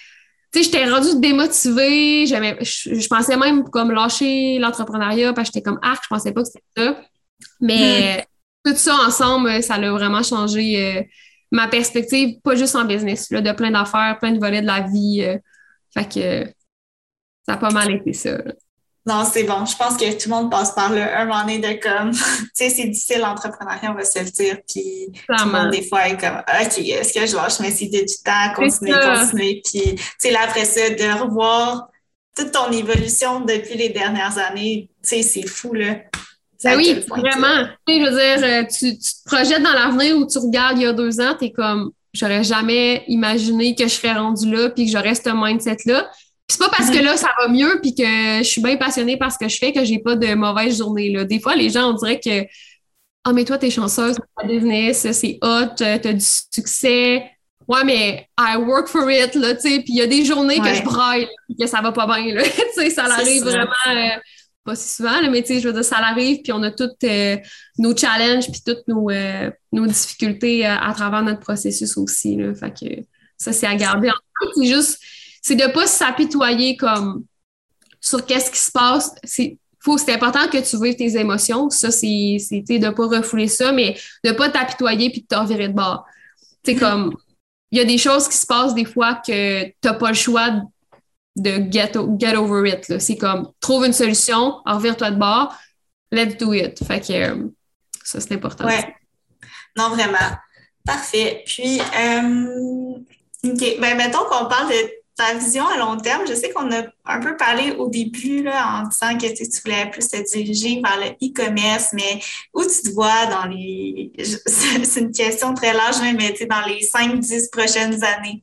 tu sais, j'étais rendue démotivée, j'aimais, je, je pensais même comme lâcher l'entrepreneuriat parce que j'étais comme arc, je pensais pas que c'était ça. Mais mm. tout ça ensemble, ça a vraiment changé euh, ma perspective, pas juste en business, là, de plein d'affaires, plein de volets de la vie. Euh, fait que euh, ça a pas mal été ça. Là. Non, c'est bon. Je pense que tout le monde passe par là. Un moment donné de comme, tu sais, c'est difficile l'entrepreneuriat, on va se le dire. Puis tout le monde, des fois, est comme, OK, est-ce que je lâche? Mais si t'as du temps, continuer, continuer. Puis, tu sais, là, après ça, de revoir toute ton évolution depuis les dernières années, tu sais, c'est fou, là. Ben oui, vraiment. Tu sais, je veux dire, tu, tu te projettes dans l'avenir où tu regardes il y a deux ans, t'es comme, j'aurais jamais imaginé que je serais rendue là puis que j'aurais ce mindset-là. Puis c'est pas parce que là, ça va mieux puis que je suis bien passionnée par ce que je fais que j'ai pas de mauvaise journée, là. Des fois, les gens, on dirait que, ah, mais toi, t'es chanceuse, t'as du business, c'est hot, t'as du succès. Ouais, mais I work for it, là, tu sais. Puis il y a des journées ouais. que je braille, puis que ça va pas bien, là. Tu sais, ça arrive vraiment, euh, pas si souvent, là, mais tu sais, je veux dire, ça arrive, puis on a toutes euh, nos challenges, puis toutes nos, euh, nos difficultés euh, à travers notre processus aussi, là. Fait que ça, c'est à garder en tête. C'est juste, c'est de pas s'apitoyer comme sur qu'est-ce qui se passe. C'est, faut, c'est important que tu vives tes émotions. Ça, c'est, c'est de pas refouler ça, mais de pas t'apitoyer puis de te revirer de bord. Tu sais, mm-hmm. comme, il y a des choses qui se passent des fois que t'as pas le choix de get, get over it. Là. C'est comme, trouve une solution, revire-toi de bord, let's do it. Fait que euh, ça, c'est important. Ouais. Non, vraiment. Parfait. Puis, euh, OK. Ben, mettons qu'on parle de ta vision à long terme. Je sais qu'on a un peu parlé au début là, en disant que tu, tu voulais plus te diriger vers le e-commerce, mais où tu te vois dans les... C'est une question très large, mais tu sais, dans les cinq dix prochaines années?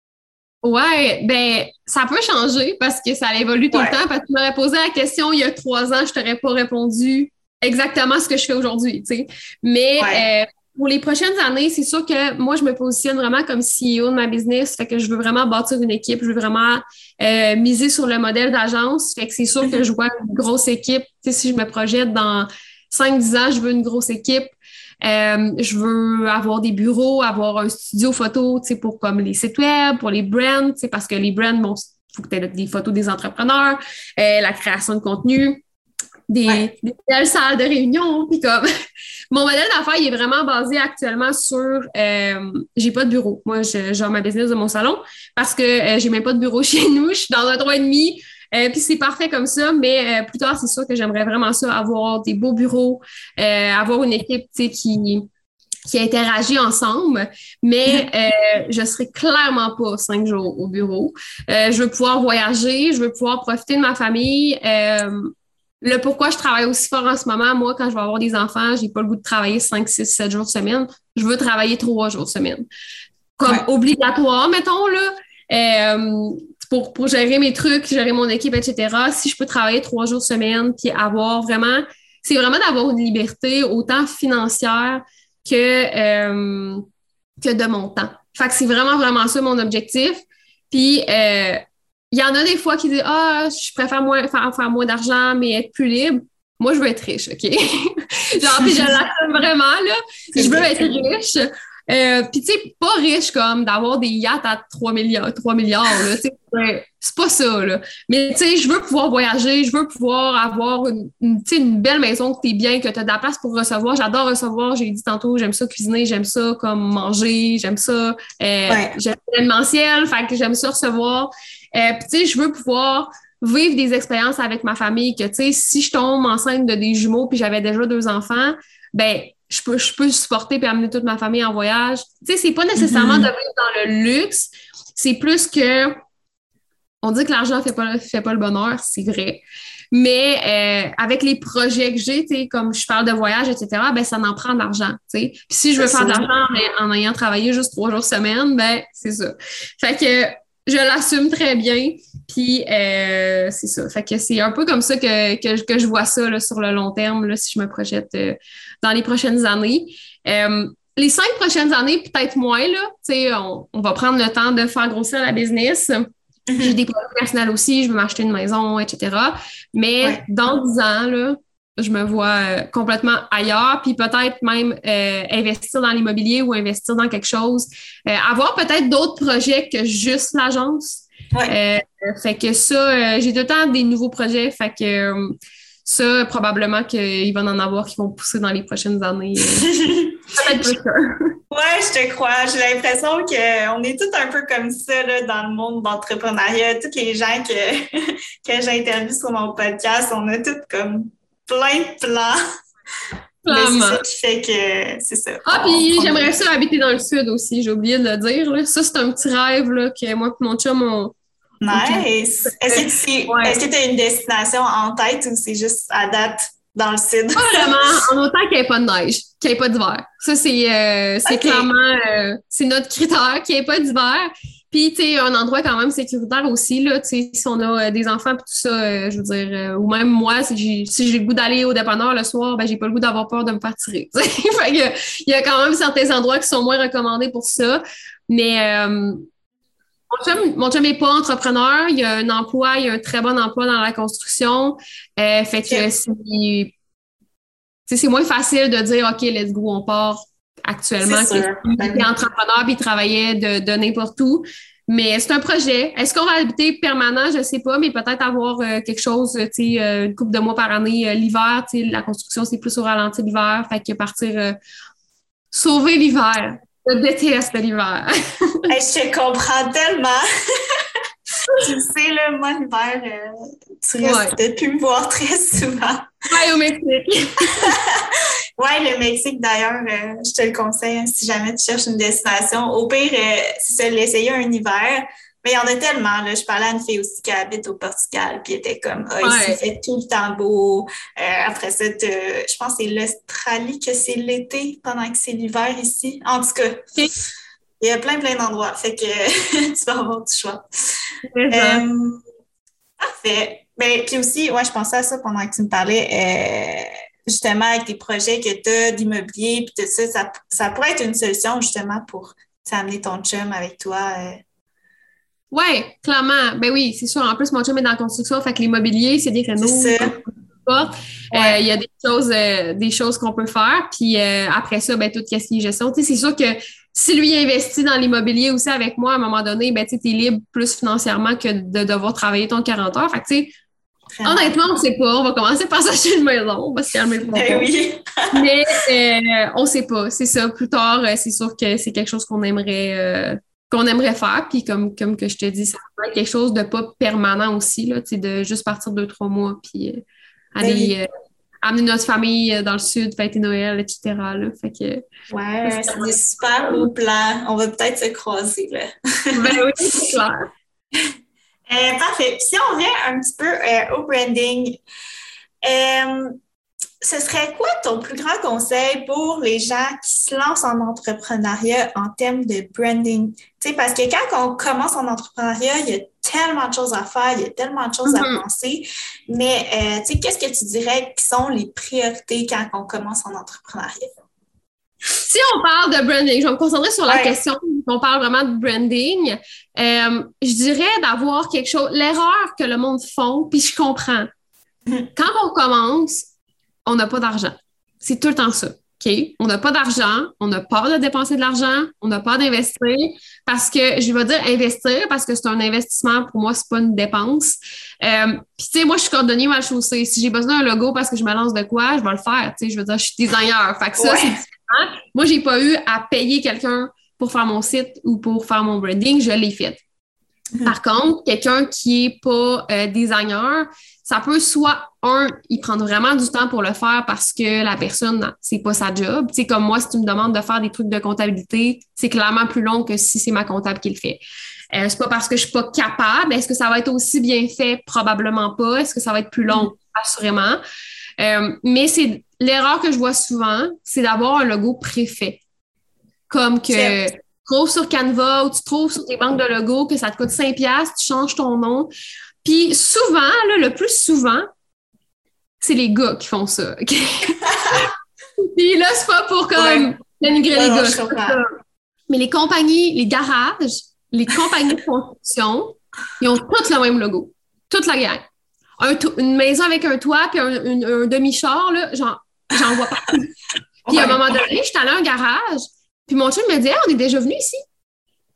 Ouais, ben ça peut changer parce que ça évolue tout ouais. le temps. Parce que tu m'aurais posé la question il y a trois ans, je t'aurais pas répondu exactement ce que je fais aujourd'hui, tu sais. Mais ouais. euh, pour les prochaines années, c'est sûr que moi, je me positionne vraiment comme C E O de ma business. Fait que je veux vraiment bâtir une équipe. Je veux vraiment euh, miser sur le modèle d'agence. Fait que c'est sûr que je vois une grosse équipe. Tu sais, si je me projette dans cinq dix ans, je veux une grosse équipe. Euh, je veux avoir des bureaux, avoir un studio photo, tu sais, pour comme les sites web, pour les brands, tu sais, parce que les brands, bon, il faut que tu aies des photos des entrepreneurs, euh, la création de contenu, des, ouais. des belles salles de réunion, puis comme mon modèle d'affaires, il est vraiment basé actuellement sur euh, j'ai pas de bureau. Moi, je gère ma business de mon salon parce que euh, j'ai même pas de bureau chez nous, je suis dans un trois et demi. Euh, puis c'est parfait comme ça, mais euh, plus tard, c'est sûr que j'aimerais vraiment ça, avoir des beaux bureaux, euh, avoir une équipe, tu sais, qui, qui interagit ensemble, mais euh, je serai clairement pas cinq jours au bureau. Euh, je veux pouvoir voyager, je veux pouvoir profiter de ma famille. Euh, le pourquoi je travaille aussi fort en ce moment, moi, quand je vais avoir des enfants, j'ai pas le goût de travailler cinq, six, sept jours de semaine. Je veux travailler trois jours de semaine. Comme ouais. obligatoire, mettons, là. Euh, Pour, pour gérer mes trucs, gérer mon équipe, et cetera. Si je peux travailler trois jours semaine, puis avoir vraiment... C'est vraiment d'avoir une liberté autant financière que, euh, que de mon temps. Fait que c'est vraiment, vraiment ça mon objectif. Puis, euh, il y en a des fois qui disent « Ah, je préfère moins, faire, faire moins d'argent, mais être plus libre. » Moi, je veux être riche, OK? Genre, puis je l'assume vraiment, là. Je veux être riche. Euh, puis tu sais, pas riche comme d'avoir des yachts à trois milliards, trois milliards, là, tu sais, c'est pas ça, là. Mais tu sais, je veux pouvoir voyager, je veux pouvoir avoir une, une, une belle maison, que t'es bien, que t'as de la place pour recevoir. J'adore recevoir, j'ai dit tantôt, j'aime ça cuisiner, j'aime ça comme manger, j'aime ça, euh, ouais. j'aime l'événementiel, fait que j'aime ça recevoir. Euh, puis tu sais, je veux pouvoir vivre des expériences avec ma famille, que tu sais, si je tombe enceinte de des jumeaux puis j'avais déjà deux enfants, ben je peux, je peux supporter puis amener toute ma famille en voyage. Tu sais, c'est pas nécessairement mm-hmm. de vivre dans le luxe, c'est plus que, on dit que l'argent fait pas, fait pas le bonheur, c'est vrai, mais euh, avec les projets que j'ai, tu sais, comme je parle de voyage, et cetera, ben ça en prend de l'argent, tu sais. Puis si je veux c'est faire ça. de l'argent en, en ayant travaillé juste trois jours semaine, ben c'est ça. Fait que je l'assume très bien, puis euh, c'est ça. Fait que c'est un peu comme ça que, que, que je vois ça là, sur le long terme, là, si je me projette euh, dans les prochaines années. Euh, les cinq prochaines années, peut-être moins, là. Tu sais, on, on va prendre le temps de faire grossir la business. Mm-hmm. J'ai des projets personnels aussi, je veux m'acheter une maison, et cetera. Mais ouais. dans dix ans, là, je me vois euh, complètement ailleurs, puis peut-être même euh, investir dans l'immobilier ou investir dans quelque chose. Euh, avoir peut-être d'autres projets que juste l'agence. Ouais. Euh, fait que ça, euh, j'ai tout le temps des nouveaux projets. Fait que euh, ça, probablement qu'il va en avoir qui vont pousser dans les prochaines années. Euh, peut-être plus que. Ouais, je te crois. J'ai l'impression qu'on est tous un peu comme ça là, dans le monde d'entrepreneuriat. Tous les gens que, que j'interviewe sur mon podcast, on a tous comme plein de plans. Mais c'est ça qui fait que c'est ça. Ah, puis j'aimerais ça habiter dans le sud aussi, j'ai oublié de le dire. Là. Ça, c'est un petit rêve là, que moi et mon chum, on. Nice! Est-ce que tu ouais. est-ce que tu as une destination en tête ou c'est juste à date dans le sud? Pas vraiment, en autant qu'il n'y ait pas de neige, qu'il n'y ait pas d'hiver. Ça, c'est, euh, c'est okay. clairement euh, c'est notre critère, qu'il n'y ait pas d'hiver. Puis, tu sais, un endroit quand même sécuritaire aussi, là, tu sais, si on a euh, des enfants et tout ça, euh, je veux dire, euh, ou même moi, si j'ai, si j'ai le goût d'aller au dépanneur le soir, ben j'ai pas le goût d'avoir peur de me faire tirer. Fait que, il y a quand même certains endroits qui sont moins recommandés pour ça. Mais euh, mon chum, mon chum n'est pas entrepreneur, il a un emploi, il a un très bon emploi dans la construction. Euh, fait que okay. c'est, c'est moins facile de dire, OK, let's go, on part actuellement. C'est sûr. Il était entrepreneur puis il travaillait de, de n'importe où. Mais c'est un projet. Est-ce qu'on va habiter permanent? Je ne sais pas, mais peut-être avoir euh, quelque chose, tu sais, euh, une couple de mois par année. Euh, l'hiver, tu sais, la construction, c'est plus au ralenti l'hiver. Fait que partir euh, sauver l'hiver. Je déteste l'hiver. Hey, je te comprends tellement. Tu sais, là, moi, l'hiver, euh, tu risques ouais. de plus me voir très souvent. Ouais, au Mexique. Ouais, le Mexique, d'ailleurs, euh, je te le conseille hein, si jamais tu cherches une destination. Au pire, euh, c'est ça, l'essayer un hiver. Mais il y en a tellement, là. Je parlais à une fille aussi qui habite au Portugal, puis elle était comme, ah, oh, ici, il fait tout le temps beau. Euh, après ça, je pense que c'est l'Australie que c'est l'été pendant que c'est l'hiver ici. En tout cas, okay. Il y a plein, plein d'endroits. Fait que tu vas avoir du choix. Euh, parfait. Ben, puis aussi, ouais, je pensais à ça pendant que tu me parlais, euh, justement, avec tes projets que tu as d'immobilier, puis tout ça, ça, ça pourrait être une solution, justement, pour t'amener ton chum avec toi. Euh. Oui, clairement. Ben oui, c'est sûr. En plus, mon chum est dans la construction, fait que l'immobilier, c'est des rénaux. C'est ça. Il ouais. euh, y a des choses, euh, des choses qu'on peut faire. Puis euh, après ça, ben tout ce qui est gestion. Tu sais, c'est sûr que si lui investit dans l'immobilier aussi avec moi, à un moment donné, ben tu es libre plus financièrement que de devoir travailler ton quarante heures. Fait que tu sais, honnêtement, on ne sait pas. On va commencer par s'acheter une maison. On va se calmer pour ben oui. Mais euh, on ne sait pas. C'est ça. Plus tard, c'est sûr que c'est quelque chose qu'on aimerait euh, qu'on aimerait faire. Puis comme, comme que je te dis, ça peut être quelque chose de pas permanent aussi, là, de juste partir deux, trois mois puis euh, aller euh, amener notre famille dans le sud, fêter Noël, et cetera. Là. Fait que, ouais, c'est des super beaux plans. On va peut-être se croiser, là. Ben oui, c'est clair. Euh, parfait. Si on revient un petit peu euh, au branding, euh, ce serait quoi ton plus grand conseil pour les gens qui se lancent en entrepreneuriat en termes de branding? Tu sais, parce que quand on commence en entrepreneuriat, il y a tellement de choses à faire, il y a tellement de choses mm-hmm. à penser. Mais, euh, tu sais, qu'est-ce que tu dirais qui sont les priorités quand on commence en entrepreneuriat? Si on parle de branding, je vais me concentrer sur la ouais. question, on parle vraiment de branding, euh, je dirais d'avoir quelque chose, l'erreur que le monde font, puis je comprends. Mm-hmm. Quand on commence, on n'a pas d'argent. C'est tout le temps ça. OK? On n'a pas d'argent, on a peur de dépenser de l'argent, on a peur d'investir parce que, je vais dire investir parce que c'est un investissement, pour moi, c'est pas une dépense. Euh, Puis, tu sais, moi, je suis cordonnier mal chaussée. Si j'ai besoin d'un logo parce que je me lance de quoi, je vais le faire. Tu sais, je veux dire, je suis designer. Fait que ça, ouais. c'est différent. Moi, j'ai pas eu à payer quelqu'un pour faire mon site ou pour faire mon branding, je l'ai fait. Mm-hmm. Par contre, quelqu'un qui est pas euh, designer, ça peut soit, un, il prend vraiment du temps pour le faire parce que la personne, c'est pas sa job. Tu sais, comme moi, si tu me demandes de faire des trucs de comptabilité, c'est clairement plus long que si c'est ma comptable qui le fait. Euh, c'est pas parce que je suis pas capable. Est-ce que ça va être aussi bien fait? Probablement pas. Est-ce que ça va être plus long? Assurément. Euh, mais c'est l'erreur que je vois souvent, c'est d'avoir un logo préfet. Comme que c'est... tu trouves sur Canva ou tu trouves sur tes banques de logos que ça te coûte cinq dollars, tu changes ton nom. Puis souvent, là, le plus souvent, c'est les gars qui font ça. Okay? Puis là, c'est pas pour comme dénigrer ouais. les ouais, gars. Mais les compagnies, les garages, les compagnies de construction, ils ont tous le même logo. Toute la gang. Un to- une maison avec un toit puis un, un, un demi-char, là, j'en, j'en vois pas. Puis ouais. à un moment donné, j'étais allée à un garage, puis mon chum me dit hey, « on est déjà venu ici. »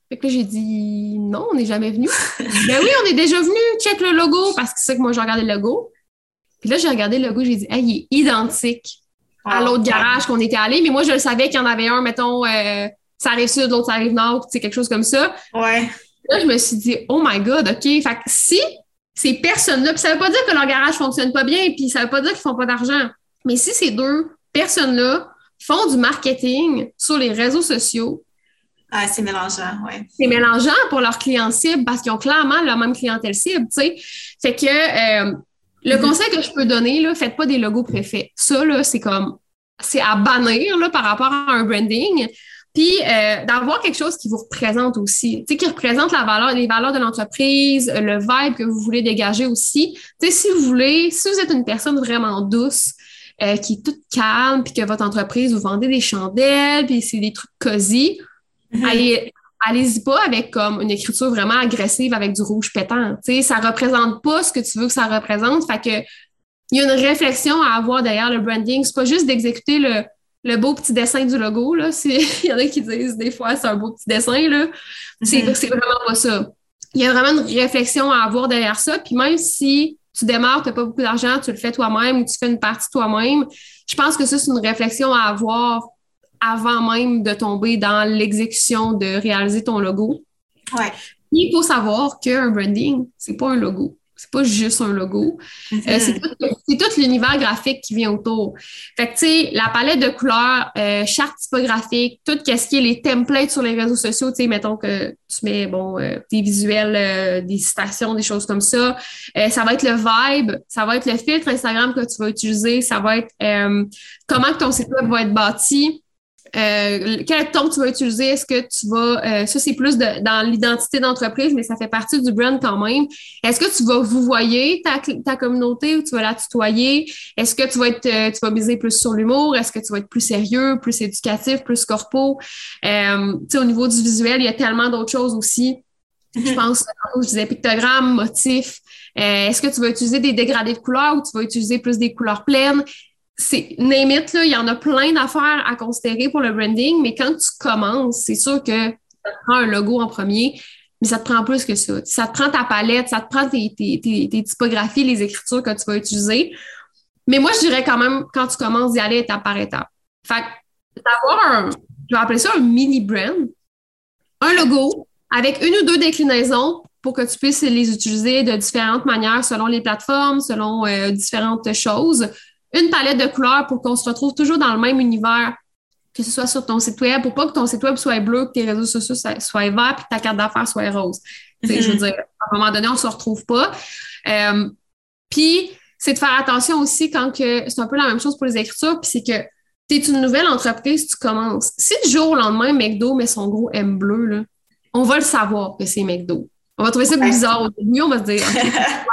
Fait que là, j'ai dit non, on n'est jamais venu. Ben oui, on est déjà venu, check le logo, parce que c'est ça que moi, j'ai regardé le logo. Puis là, j'ai regardé le logo, j'ai dit, hey, il est identique à l'autre garage qu'on était allé, mais moi, je le savais qu'il y en avait un, mettons, euh, ça arrive sud, l'autre ça arrive nord, tu sais, quelque chose comme ça. Ouais. Là, je me suis dit, oh my God, OK. Fait que si ces personnes-là, puis ça veut pas dire que leur garage fonctionne pas bien, puis ça veut pas dire qu'ils font pas d'argent, mais si ces deux personnes-là font du marketing sur les réseaux sociaux, ah, c'est mélangeant, ouais. C'est mélangeant pour leur client cible parce qu'ils ont clairement la même clientèle cible, tu sais. Fait que euh, le mm-hmm. conseil que je peux donner, là, faites pas des logos préfaits. Ça, là, c'est comme, c'est à bannir, là, par rapport à un branding. Puis, euh, d'avoir quelque chose qui vous représente aussi, tu sais, qui représente la valeur, les valeurs de l'entreprise, le vibe que vous voulez dégager aussi. Tu sais, si vous voulez, si vous êtes une personne vraiment douce, euh, qui est toute calme, puis que votre entreprise, vous vendez des chandelles, puis c'est des trucs cosy, Mm-hmm. Allez, allez-y pas avec comme une écriture vraiment agressive avec du rouge pétant. Tu sais, ça représente pas ce que tu veux que ça représente. Fait que il y a une réflexion à avoir derrière le branding. C'est pas juste d'exécuter le, le beau petit dessin du logo. Là. Il y en a qui disent des fois c'est un beau petit dessin. Là. C'est, mm-hmm. c'est vraiment pas ça. Il y a vraiment une réflexion à avoir derrière ça. Puis même si tu démarres, tu n'as pas beaucoup d'argent, tu le fais toi-même ou tu fais une partie toi-même, je pense que ça, c'est une réflexion à avoir avant même de tomber dans l'exécution de réaliser ton logo. Ouais. Il faut savoir qu'un branding, c'est pas un logo. C'est pas juste un logo. Mm-hmm. Euh, c'est, tout, c'est tout l'univers graphique qui vient autour. Fait que, tu sais, la palette de couleurs, euh, charte typographique, tout ce qui est les templates sur les réseaux sociaux, tu sais, mettons que tu mets, bon, euh, des visuels, euh, des citations, des choses comme ça. Euh, ça va être le vibe, ça va être le filtre Instagram que tu vas utiliser, ça va être euh, comment que ton site web va être bâti. Euh, quel ton tu vas utiliser? Est-ce que tu vas... Euh, ça, c'est plus de, dans l'identité d'entreprise, mais ça fait partie du brand quand même. Est-ce que tu vas vous voyer ta, ta communauté ou tu vas la tutoyer? Est-ce que tu vas être euh, tu vas miser plus sur l'humour? Est-ce que tu vas être plus sérieux, plus éducatif, plus corpo? Euh, tu sais, au niveau du visuel, il y a tellement d'autres choses aussi. Mm-hmm. Je pense, je disais pictogramme, motif. Euh, est-ce que tu vas utiliser des dégradés de couleurs ou tu vas utiliser plus des couleurs pleines? C'est name it, là, il y en a plein d'affaires à considérer pour le branding, mais quand tu commences, c'est sûr que ça te prend un logo en premier, mais ça te prend plus que ça. Ça te prend ta palette, ça te prend tes, tes, tes, tes typographies, les écritures que tu vas utiliser. Mais moi, je dirais quand même, quand tu commences, d'y aller étape par étape. Fait que d'avoir un, je vais appeler ça un mini brand, un logo avec une ou deux déclinaisons pour que tu puisses les utiliser de différentes manières selon les plateformes, selon euh, différentes choses. Une palette de couleurs pour qu'on se retrouve toujours dans le même univers, que ce soit sur ton site web, pour pas que ton site web soit bleu, que tes réseaux sociaux soient verts, puis que ta carte d'affaires soit rose. Mm-hmm. Je veux dire, à un moment donné, on se retrouve pas. Euh, puis, c'est de faire attention aussi quand que c'est un peu la même chose pour les écritures, puis c'est que tu es une nouvelle entreprise, tu commences. Si du jour au lendemain, McDo met son gros M bleu, là, on va le savoir que c'est McDo. On va trouver ça ouais. bizarre au début, on va se dire, OK,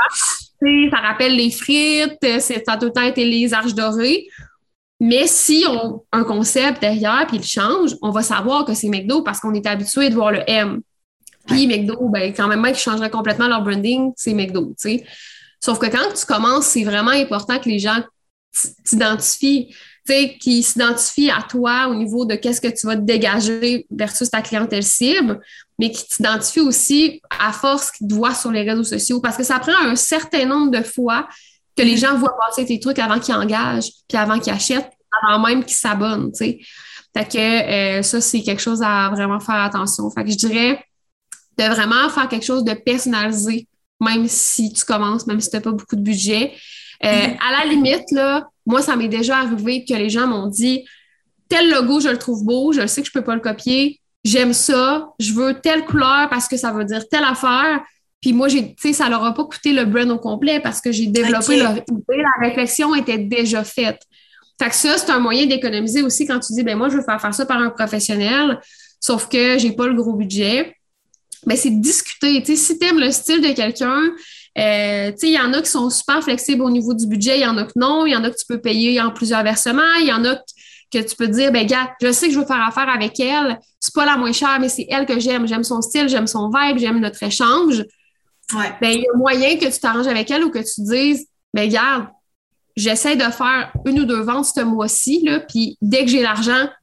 ça rappelle les frites, c'est, ça a tout le temps été les arches dorées. Mais si on a un concept derrière puis il change, on va savoir que c'est McDo parce qu'on est habitué de voir le M. Puis ouais. McDo, ben, quand même, qui changerait complètement leur branding, c'est McDo, tu sais. Sauf que quand tu commences, c'est vraiment important que les gens t'identifient, tu sais, qu'ils s'identifient à toi au niveau de qu'est-ce que tu vas te dégager versus ta clientèle cible, mais qui t'identifient aussi à force qu'ils te voient sur les réseaux sociaux. Parce que ça prend un certain nombre de fois que les gens voient passer tes trucs avant qu'ils engagent, puis avant qu'ils achètent, avant même qu'ils s'abonnent, tu sais. Fait que euh, ça, c'est quelque chose à vraiment faire attention. Fait que je dirais de vraiment faire quelque chose de personnalisé, même si tu commences, même si tu n'as pas beaucoup de budget. Euh, mm-hmm. À la limite, là, moi, ça m'est déjà arrivé que les gens m'ont dit « Tel logo, je le trouve beau, je sais que je peux pas le copier, j'aime ça, je veux telle couleur parce que ça veut dire telle affaire. » Puis moi, j'ai, tu sais, ça leur a pas coûté le brand au complet parce que j'ai développé okay. leur idée, la réflexion était déjà faite. Fait que ça, c'est un moyen d'économiser aussi quand tu dis « Ben moi, je veux faire faire ça par un professionnel, sauf que j'ai pas le gros budget. » Ben c'est de discuter. Tu sais, si t'aimes le style de quelqu'un, euh, tu sais, il y en a qui sont super flexibles au niveau du budget, il y en a que non, il y en a que tu peux payer en plusieurs versements, il y en a que tu peux dire, ben gars, je sais que je veux faire affaire avec elle, c'est pas la moins chère, mais c'est elle que j'aime, j'aime son style, j'aime son vibe, j'aime notre échange. Ouais. Ben il y a moyen que tu t'arranges avec elle ou que tu dises, ben regarde, j'essaie de faire une ou deux ventes ce mois-ci, là, puis dès que j'ai l'argent,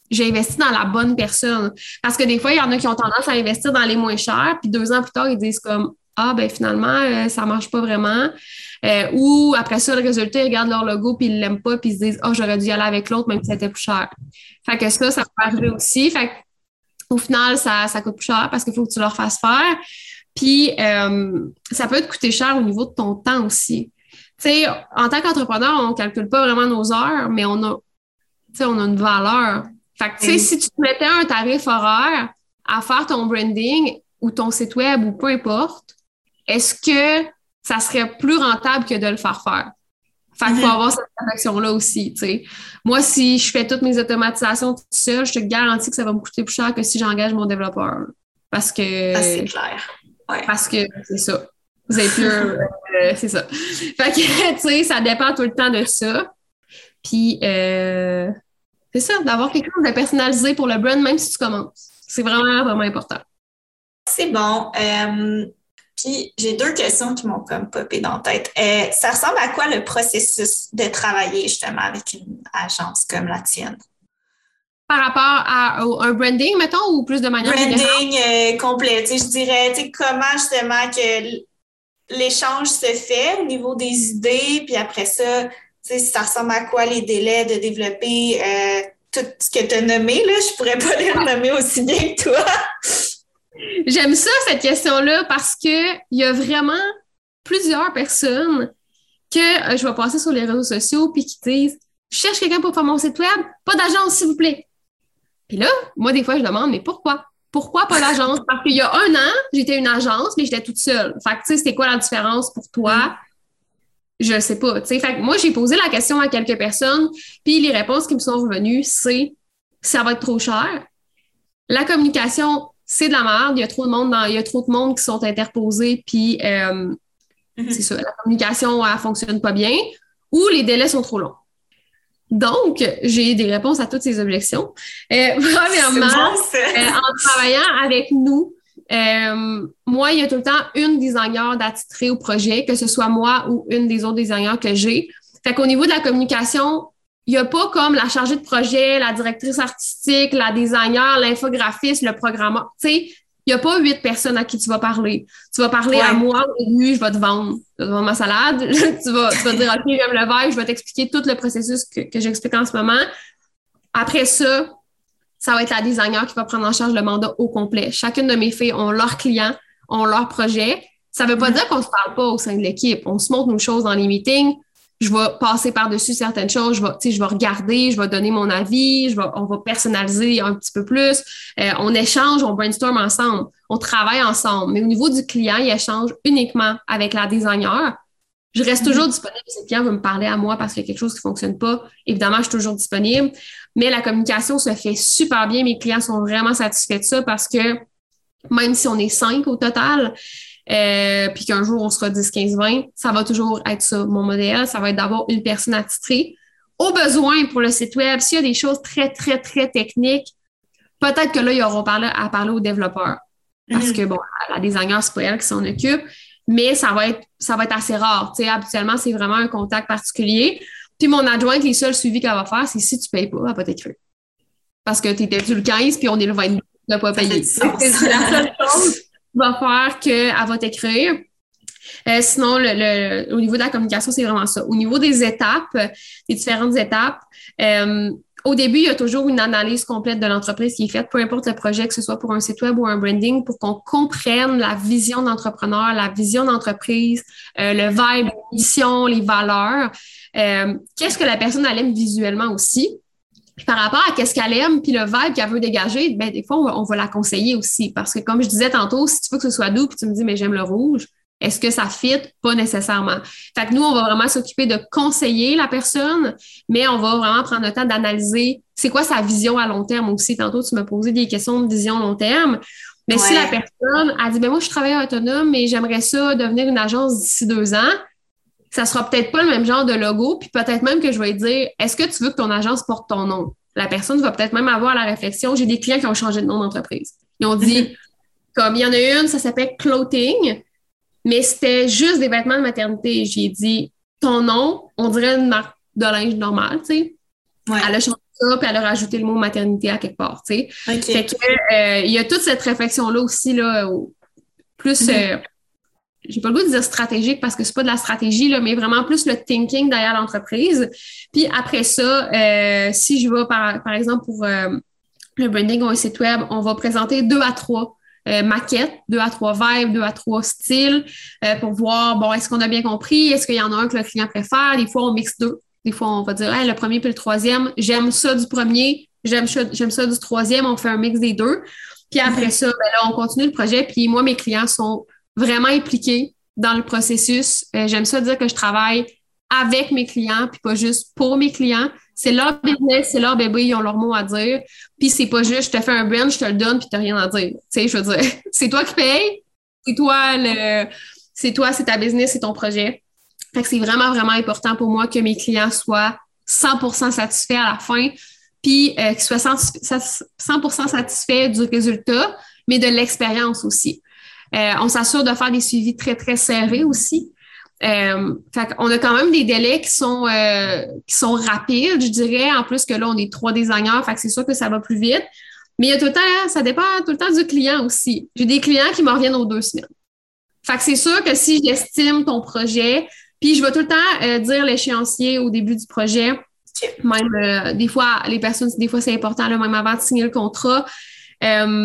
j'ai investi dans la bonne personne. Parce que des fois, il y en a qui ont tendance à investir dans les moins chers, puis deux ans plus tard, ils disent comme ah, ben finalement, euh, ça marche pas vraiment. Euh, ou après ça, le résultat, ils regardent leur logo, puis ils l'aiment pas, puis ils se disent ah, oh, j'aurais dû y aller avec l'autre, même si c'était plus cher. Fait que ça, ça peut arriver aussi. Fait qu'au final, ça, ça coûte plus cher parce qu'il faut que tu leur fasses faire. Puis, euh, ça peut te coûter cher au niveau de ton temps aussi. Tu sais, en tant qu'entrepreneur, on ne calcule pas vraiment nos heures, mais on a, tu sais, on a une valeur. Fait que, tu sais, si tu te mettais un tarif horaire à faire ton branding ou ton site web ou peu importe, est-ce que ça serait plus rentable que de le faire faire? Fait qu'il faut mm-hmm. avoir cette réflexion-là aussi, tu sais. Moi, si je fais toutes mes automatisations tout seul, je te garantis que ça va me coûter plus cher que si j'engage mon développeur. Parce que... Ah, c'est clair. Ouais. Parce que c'est ça. Vous avez plus... euh, c'est ça. Fait que, tu sais, ça dépend tout le temps de ça. Puis, euh, c'est ça, d'avoir quelque chose de personnalisé pour le brand, même si tu commences. C'est vraiment, vraiment important. C'est bon. Euh, puis, j'ai deux questions qui m'ont comme popé dans la tête. Euh, ça ressemble à quoi le processus de travailler justement avec une agence comme la tienne? Par rapport à, à un branding, mettons, ou plus de manière branding générale? Branding euh, complet. Je dirais, tu sais, comment justement que l'échange se fait au niveau des idées, puis après ça, tu sais, ça ressemble à quoi les délais de développer euh, tout ce que tu as nommé, là. Je pourrais pas les renommer aussi bien que toi. J'aime ça, cette question-là, parce que il y a vraiment plusieurs personnes que euh, je vais passer sur les réseaux sociaux puis qui disent « Je cherche quelqu'un pour faire mon site web, pas d'agence, s'il vous plaît. » Puis là, moi, des fois, je demande « Mais pourquoi? Pourquoi pas d'agence? » Parce qu'il y a un an, j'étais une agence, mais j'étais toute seule. Fait que, tu sais, c'était quoi la différence pour toi? Mm. Je sais pas, tu sais. Fait que moi, j'ai posé la question à quelques personnes, puis les réponses qui me sont revenues, c'est « Ça va être trop cher. » La communication, c'est de la merde. Il y a trop de monde dans, il y a trop de monde qui sont interposés, puis euh, mm-hmm. c'est ça. La communication, elle fonctionne pas bien, ou les délais sont trop longs. Donc, j'ai des réponses à toutes ces objections. Euh, premièrement, bon, euh, en travaillant avec nous, euh, moi, il y a tout le temps une designer d'attitré au projet, que ce soit moi ou une des autres designers que j'ai. Fait qu'au niveau de la communication, il n'y a pas comme la chargée de projet, la directrice artistique, la designer, l'infographiste, le programmeur. Tu sais, il n'y a pas huit personnes à qui tu vas parler. Tu vas parler ouais. à moi, au début, je vais te vendre. Je vais te vendre ma salade. tu, vas, tu vas te dire, OK, j'aime le verre, je vais t'expliquer tout le processus que, que j'explique en ce moment. Après ça, ça va être la designer qui va prendre en charge le mandat au complet. Chacune de mes filles ont leurs clients, ont leur projet. Ça ne veut pas mm-hmm. dire qu'on ne se parle pas au sein de l'équipe. On se montre nos choses dans les meetings. Je vais passer par-dessus certaines choses, je vais, tu sais, je vais regarder, je vais donner mon avis, je vais, on va personnaliser un petit peu plus. Euh, on échange, on brainstorm ensemble, on travaille ensemble. Mais au niveau du client, il échange uniquement avec la designer. Je reste toujours disponible. Si le client veut me parler à moi parce qu'il y a quelque chose qui ne fonctionne pas, évidemment, je suis toujours disponible. Mais la communication se fait super bien. Mes clients sont vraiment satisfaits de ça parce que même si on est cinq au total, Euh, puis qu'un jour, on sera dix, quinze, vingt, ça va toujours être ça. Mon modèle, ça va être d'avoir une personne attitrée. Au besoin, pour le site web, s'il y a des choses très, très, très techniques, peut-être que là, ils auront parlé, à parler aux développeurs. Parce mm-hmm. que, bon, la designer, c'est pas elle qui s'en occupe, mais ça va être, ça va être assez rare. Tu sais, habituellement, c'est vraiment un contact particulier. Puis mon adjointe, les seuls suivis qu'elle va faire, c'est si tu payes pas, elle va t'écrire. Parce que tu étais sur le quinze, puis on est le vingt-deux, tu n'as pas payé. C'est la seule chose va faire qu'elle va t'écrire. Euh, sinon, le, le, au niveau de la communication, c'est vraiment ça. Au niveau des étapes, des différentes étapes, euh, au début, il y a toujours une analyse complète de l'entreprise qui est faite, peu importe le projet, que ce soit pour un site web ou un branding, pour qu'on comprenne la vision d'entrepreneur, la vision d'entreprise, euh, le vibe, la mission, les valeurs. Euh, qu'est-ce que la personne elle aime visuellement aussi? Puis par rapport à qu'est-ce qu'elle aime, puis le vibe qu'elle veut dégager, ben des fois, on va, on va la conseiller aussi. Parce que comme je disais tantôt, si tu veux que ce soit doux, puis tu me dis, mais j'aime le rouge, est-ce que ça fit? Pas nécessairement. Fait que nous, on va vraiment s'occuper de conseiller la personne, mais on va vraiment prendre le temps d'analyser c'est quoi sa vision à long terme aussi. Tantôt, tu m'as posé des questions de vision long terme. Mais ouais. si la personne a dit, ben moi, je travaille autonome, mais j'aimerais ça devenir une agence d'ici deux ans, ça sera peut-être pas le même genre de logo, puis peut-être même que je vais dire, est-ce que tu veux que ton agence porte ton nom? La personne va peut-être même avoir la réflexion. J'ai des clients qui ont changé de nom d'entreprise. Ils ont dit, mm-hmm. comme il y en a une, ça s'appelle Clothing, mais c'était juste des vêtements de maternité. J'ai dit, ton nom, on dirait une marque de linge normale, tu sais. Ouais. Elle a changé ça, puis elle a rajouté le mot maternité à quelque part, tu sais. Okay. Fait que, euh, il y a toute cette réflexion-là aussi, là, au, plus, mm-hmm. euh, j'ai pas le goût de dire stratégique parce que c'est pas de la stratégie, là, mais vraiment plus le thinking derrière l'entreprise. Puis après ça, euh, si je vais, par, par exemple, pour euh, le branding ou un site web, on va présenter deux à trois euh, maquettes, deux à trois vibes, deux à trois styles euh, pour voir, bon, est-ce qu'on a bien compris? Est-ce qu'il y en a un que le client préfère? Des fois, on mixe deux. Des fois, on va dire, hey, le premier puis le troisième, j'aime ça du premier, j'aime ça, j'aime ça du troisième, on fait un mix des deux. Puis après mm-hmm. ça, ben là, on continue le projet. Puis moi, mes clients sont vraiment impliqués dans le processus. Euh, j'aime ça dire que je travaille avec mes clients, puis pas juste pour mes clients. C'est leur business, c'est leur bébé, ils ont leur mot à dire. Puis c'est pas juste, je te fais un brand, je te le donne, puis t'as rien à dire. Tu sais, je veux dire, c'est toi qui payes, c'est toi le, c'est toi, c'est ta business, c'est ton projet. Fait que c'est vraiment, vraiment important pour moi que mes clients soient cent pour cent satisfaits à la fin, puis euh, qu'ils soient cent pour cent satisfaits du résultat, mais de l'expérience aussi. Euh, on s'assure de faire des suivis très, très serrés aussi. Euh, fait qu'on a quand même des délais qui sont euh, qui sont rapides, je dirais. En plus que là, on est trois designers, fait que c'est sûr que ça va plus vite. Mais il y a tout le temps, ça dépend tout le temps du client aussi. J'ai des clients qui me reviennent aux deux semaines. Fait que c'est sûr que si j'estime ton projet, puis je vais tout le temps euh, dire l'échéancier au début du projet, même euh, des fois, les personnes, des fois c'est important, là, même avant de signer le contrat. Euh,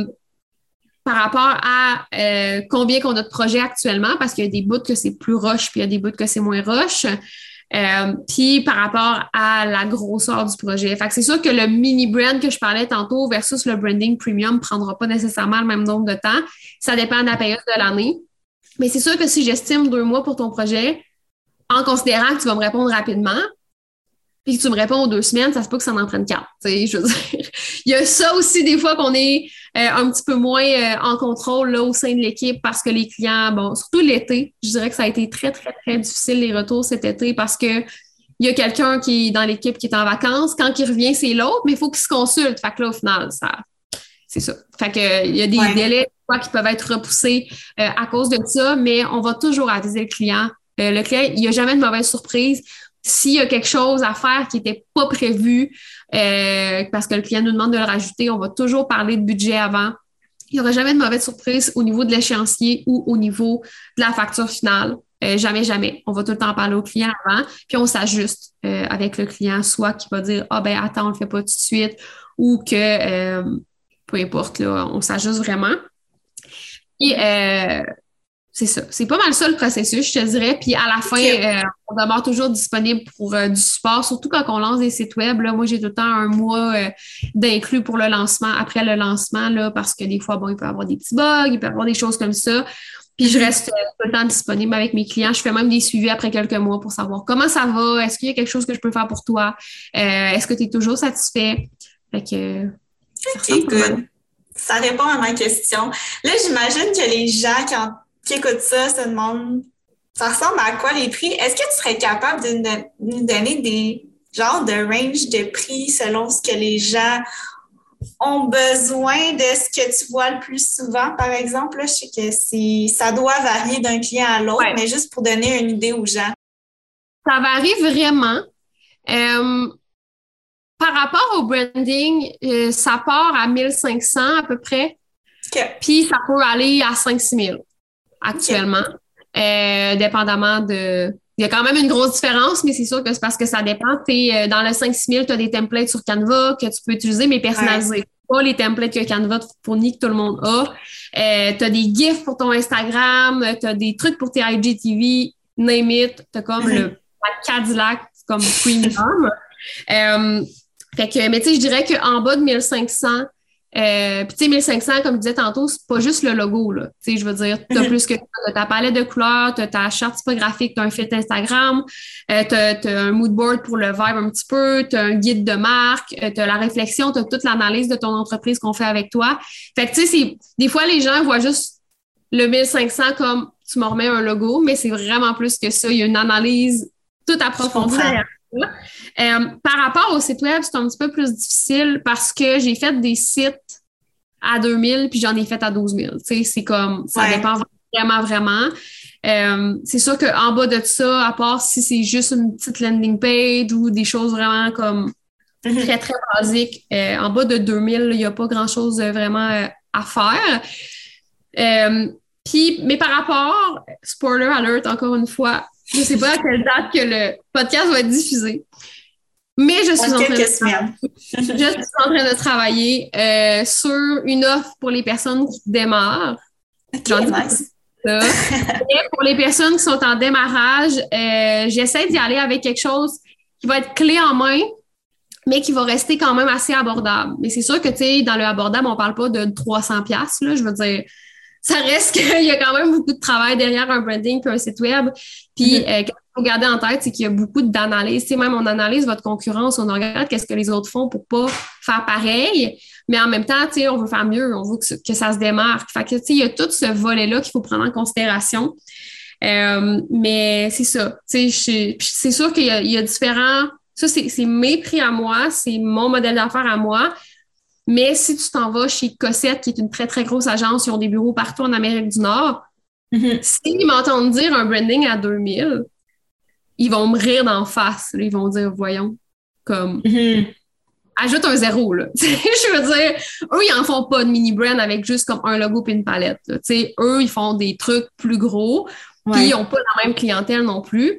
par rapport à euh, combien qu'on a de projets actuellement, parce qu'il y a des bouts que c'est plus rush, puis il y a des bouts que c'est moins rush, euh, puis par rapport à la grosseur du projet. Fait que c'est sûr que le mini-brand que je parlais tantôt versus le branding premium ne prendra pas nécessairement le même nombre de temps. Ça dépend de la période de l'année. Mais c'est sûr que si j'estime deux mois pour ton projet, en considérant que tu vas me répondre rapidement, puis que tu me réponds aux deux semaines, ça se peut que ça en prenne quatre. Tu sais, je veux dire. Il y a ça aussi des fois qu'on est euh, un petit peu moins euh, en contrôle là, au sein de l'équipe parce que les clients, bon, surtout l'été, je dirais que ça a été très, très, très difficile les retours cet été parce que il y a quelqu'un qui est dans l'équipe qui est en vacances. Quand il revient, c'est l'autre, mais il faut qu'il se consulte. Fait que là, au final, ça, c'est ça. Fait que il y a des ouais. délais quoi, qui peuvent être repoussés euh, à cause de ça, mais on va toujours aviser le client. Euh, le client, il n'y a jamais de mauvaise surprise. S'il y a quelque chose à faire qui n'était pas prévu, euh, parce que le client nous demande de le rajouter, on va toujours parler de budget avant. Il n'y aura jamais de mauvaise surprise au niveau de l'échéancier ou au niveau de la facture finale. Euh, jamais, jamais. On va tout le temps parler au client avant, puis on s'ajuste euh, avec le client, soit qui va dire « Ah ben attends, on ne le fait pas tout de suite » ou que, euh, peu importe, là, on s'ajuste vraiment. Et euh, c'est ça. C'est pas mal ça le processus, je te dirais. Puis à la fin, okay. euh, on demeure toujours disponible pour euh, du support, surtout quand on lance des sites web. Là, moi, j'ai tout le temps un mois euh, d'inclus pour le lancement, après le lancement, là, parce que des fois, bon, il peut y avoir des petits bugs, il peut y avoir des choses comme ça. Puis je reste euh, tout le temps disponible avec mes clients. Je fais même des suivis après quelques mois pour savoir comment ça va, est-ce qu'il y a quelque chose que je peux faire pour toi, euh, est-ce que tu es toujours satisfait? Fait que ça OK, good. Ça répond à ma question. Là, j'imagine que les gens, quand qui écoutent ça, se demandent ça ressemble à quoi les prix? Est-ce que tu serais capable de nous donner des genres de range de prix selon ce que les gens ont besoin de ce que tu vois le plus souvent, par exemple? Là, je sais que c'est, ça doit varier d'un client à l'autre, ouais. mais juste pour donner une idée aux gens. Ça varie vraiment. Euh, par rapport au branding, euh, ça part à mille cinq cents à peu près. Okay. Puis ça peut aller à cinq six mille actuellement, okay. euh, dépendamment de... Il y a quand même une grosse différence, mais c'est sûr que c'est parce que ça dépend. T'es, dans le cinq six mille, tu as des templates sur Canva que tu peux utiliser, mais personnalisés. Ouais. Pas les templates que Canva te fournit, que tout le monde a. Euh, tu as des GIFs pour ton Instagram, tu as des trucs pour tes I G T V, name it. Tu as comme mm-hmm. le Cadillac, comme premium. euh, fait que, mais tu sais, je dirais qu'en bas de mille cinq cents, Euh, puis tu sais, mille cinq cents, comme je disais tantôt, c'est pas juste le logo, là. Tu sais, je veux dire, t'as mm-hmm. plus que t'as ta palette de couleurs, t'as ta charte typographique, t'as un fil Instagram, euh, t'as, t'as un mood board pour le vibe un petit peu, t'as un guide de marque, euh, t'as la réflexion, t'as toute l'analyse de ton entreprise qu'on fait avec toi. Fait que tu sais, c'est, des fois, les gens voient juste le mille cinq cents comme tu m'en remets un logo, mais c'est vraiment plus que ça. Il y a une analyse toute approfondie derrière ça. Euh, par rapport au site web, c'est un petit peu plus difficile parce que j'ai fait des sites à deux mille puis j'en ai fait à douze mille. Tu sais, c'est comme, ça ouais. dépend vraiment, vraiment. Euh, c'est sûr qu'en bas de ça, à part si c'est juste une petite landing page ou des choses vraiment comme Mm-hmm. Très, très basique. Euh, en bas de deux mille, il n'y a pas grand-chose vraiment euh, à faire. Euh, Puis, mais par rapport, spoiler alert, encore une fois, je ne sais pas à quelle date que le podcast va être diffusé, mais je suis, en train, de semaines. je suis en train de travailler euh, sur une offre pour les personnes qui démarrent. Okay, nice. Ça. Et pour les personnes qui sont en démarrage, euh, j'essaie d'y aller avec quelque chose qui va être clé en main, mais qui va rester quand même assez abordable. Mais c'est sûr que, tu sais, dans le abordable, on parle pas de trois cents dollars, là, je veux dire, ça reste qu'il y a quand même beaucoup de travail derrière un branding puis un site web. Puis, mm-hmm. euh, ce qu'il faut garder en tête, c'est qu'il y a beaucoup d'analyse. Tu sais, même on analyse votre concurrence, on regarde qu'est-ce que les autres font pour pas faire pareil, mais en même temps, tu sais, on veut faire mieux, on veut que, que ça se démarque. Fait que, tu sais, il y a tout ce volet-là qu'il faut prendre en considération. Euh, mais c'est ça. Tu sais, c'est sûr qu'il y a, il y a différents... Ça, c'est, c'est mes prix à moi, c'est mon modèle d'affaires à moi. Mais si tu t'en vas chez Cossette, qui est une très, très grosse agence, ils ont des bureaux partout en Amérique du Nord, mm-hmm. s'ils m'entendent dire un branding à deux mille, ils vont me rire d'en face. Là. Ils vont dire, voyons, comme, mm-hmm. ajoute un zéro, là. Je veux dire, eux, ils en font pas de mini-brand avec juste comme un logo et une palette. Tu sais, eux, ils font des trucs plus gros, puis ouais. ils n'ont pas la même clientèle non plus.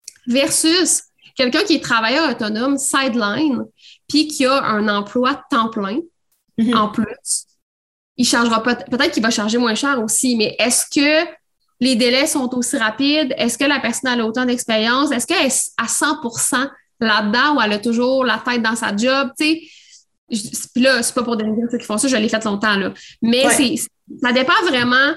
Versus quelqu'un qui est travailleur autonome, sideline, puis qui a un emploi temps plein, mm-hmm. en plus, il chargera peut- peut-être qu'il va charger moins cher aussi, mais est-ce que les délais sont aussi rapides? Est-ce que la personne a autant d'expérience? Est-ce qu'elle est à cent pour cent là-dedans ou elle a toujours la tête dans sa job? Tu sais, puis là, c'est pas pour dénigrer ceux qui font ça, je l'ai fait longtemps, là. Mais ouais. c'est, ça dépend vraiment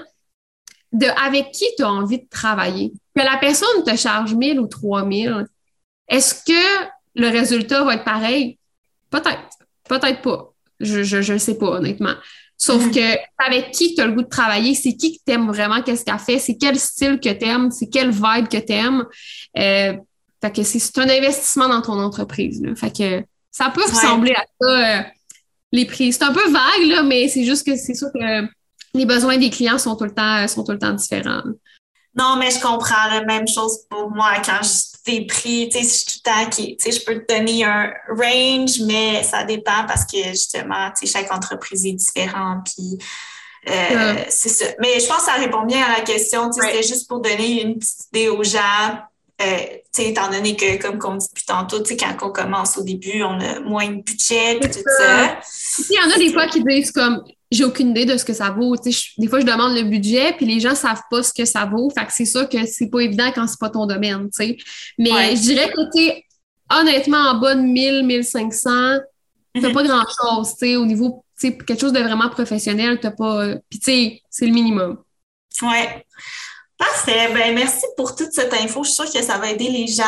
de avec qui tu as envie de travailler. Que la personne te charge mille ou trois mille, est-ce que le résultat va être pareil? Peut-être. Peut-être pas. Je je, je sais pas, honnêtement. Sauf mm-hmm. que avec qui tu as le goût de travailler, c'est qui que t'aimes vraiment, qu'est-ce qu'elle fait, c'est quel style que t'aimes, c'est quelle vibe que t'aimes. Euh, fait que c'est, c'est un investissement dans ton entreprise. Là. Fait que ça peut ressembler ouais. à ça, euh, les prix. C'est un peu vague, là, mais c'est juste que c'est sûr que les besoins des clients sont tout le temps, sont tout le temps différents. Non, mais je comprends la même chose pour moi quand je des prix, tu sais, je suis tout le temps qui, tu sais, je peux te donner un range, mais ça dépend parce que justement, tu sais, chaque entreprise est différente, puis euh, yeah. c'est ça. Mais je pense que ça répond bien à la question, tu sais, right. C'était juste pour donner une petite idée aux gens, euh, tu sais, étant donné que, comme on dit depuis tantôt, tu sais, quand on commence au début, on a moins de budget, puis tout ça. Il y en a des fois qui disent comme, j'ai aucune idée de ce que ça vaut. Tu sais, je, des fois, je demande le budget, puis les gens savent pas ce que ça vaut. Fait que c'est sûr que c'est pas évident quand c'est pas ton domaine, tu sais. Mais ouais. je dirais que, tu sais, honnêtement, en bas de mille, mille cinq cents, t'as mm-hmm. pas grand-chose, tu sais, au niveau, tu sais, quelque chose de vraiment professionnel, t'as pas... Euh, puis, tu sais, c'est le minimum. Ouais. Parfait. Ben, merci pour toute cette info. Je suis sûre que ça va aider les gens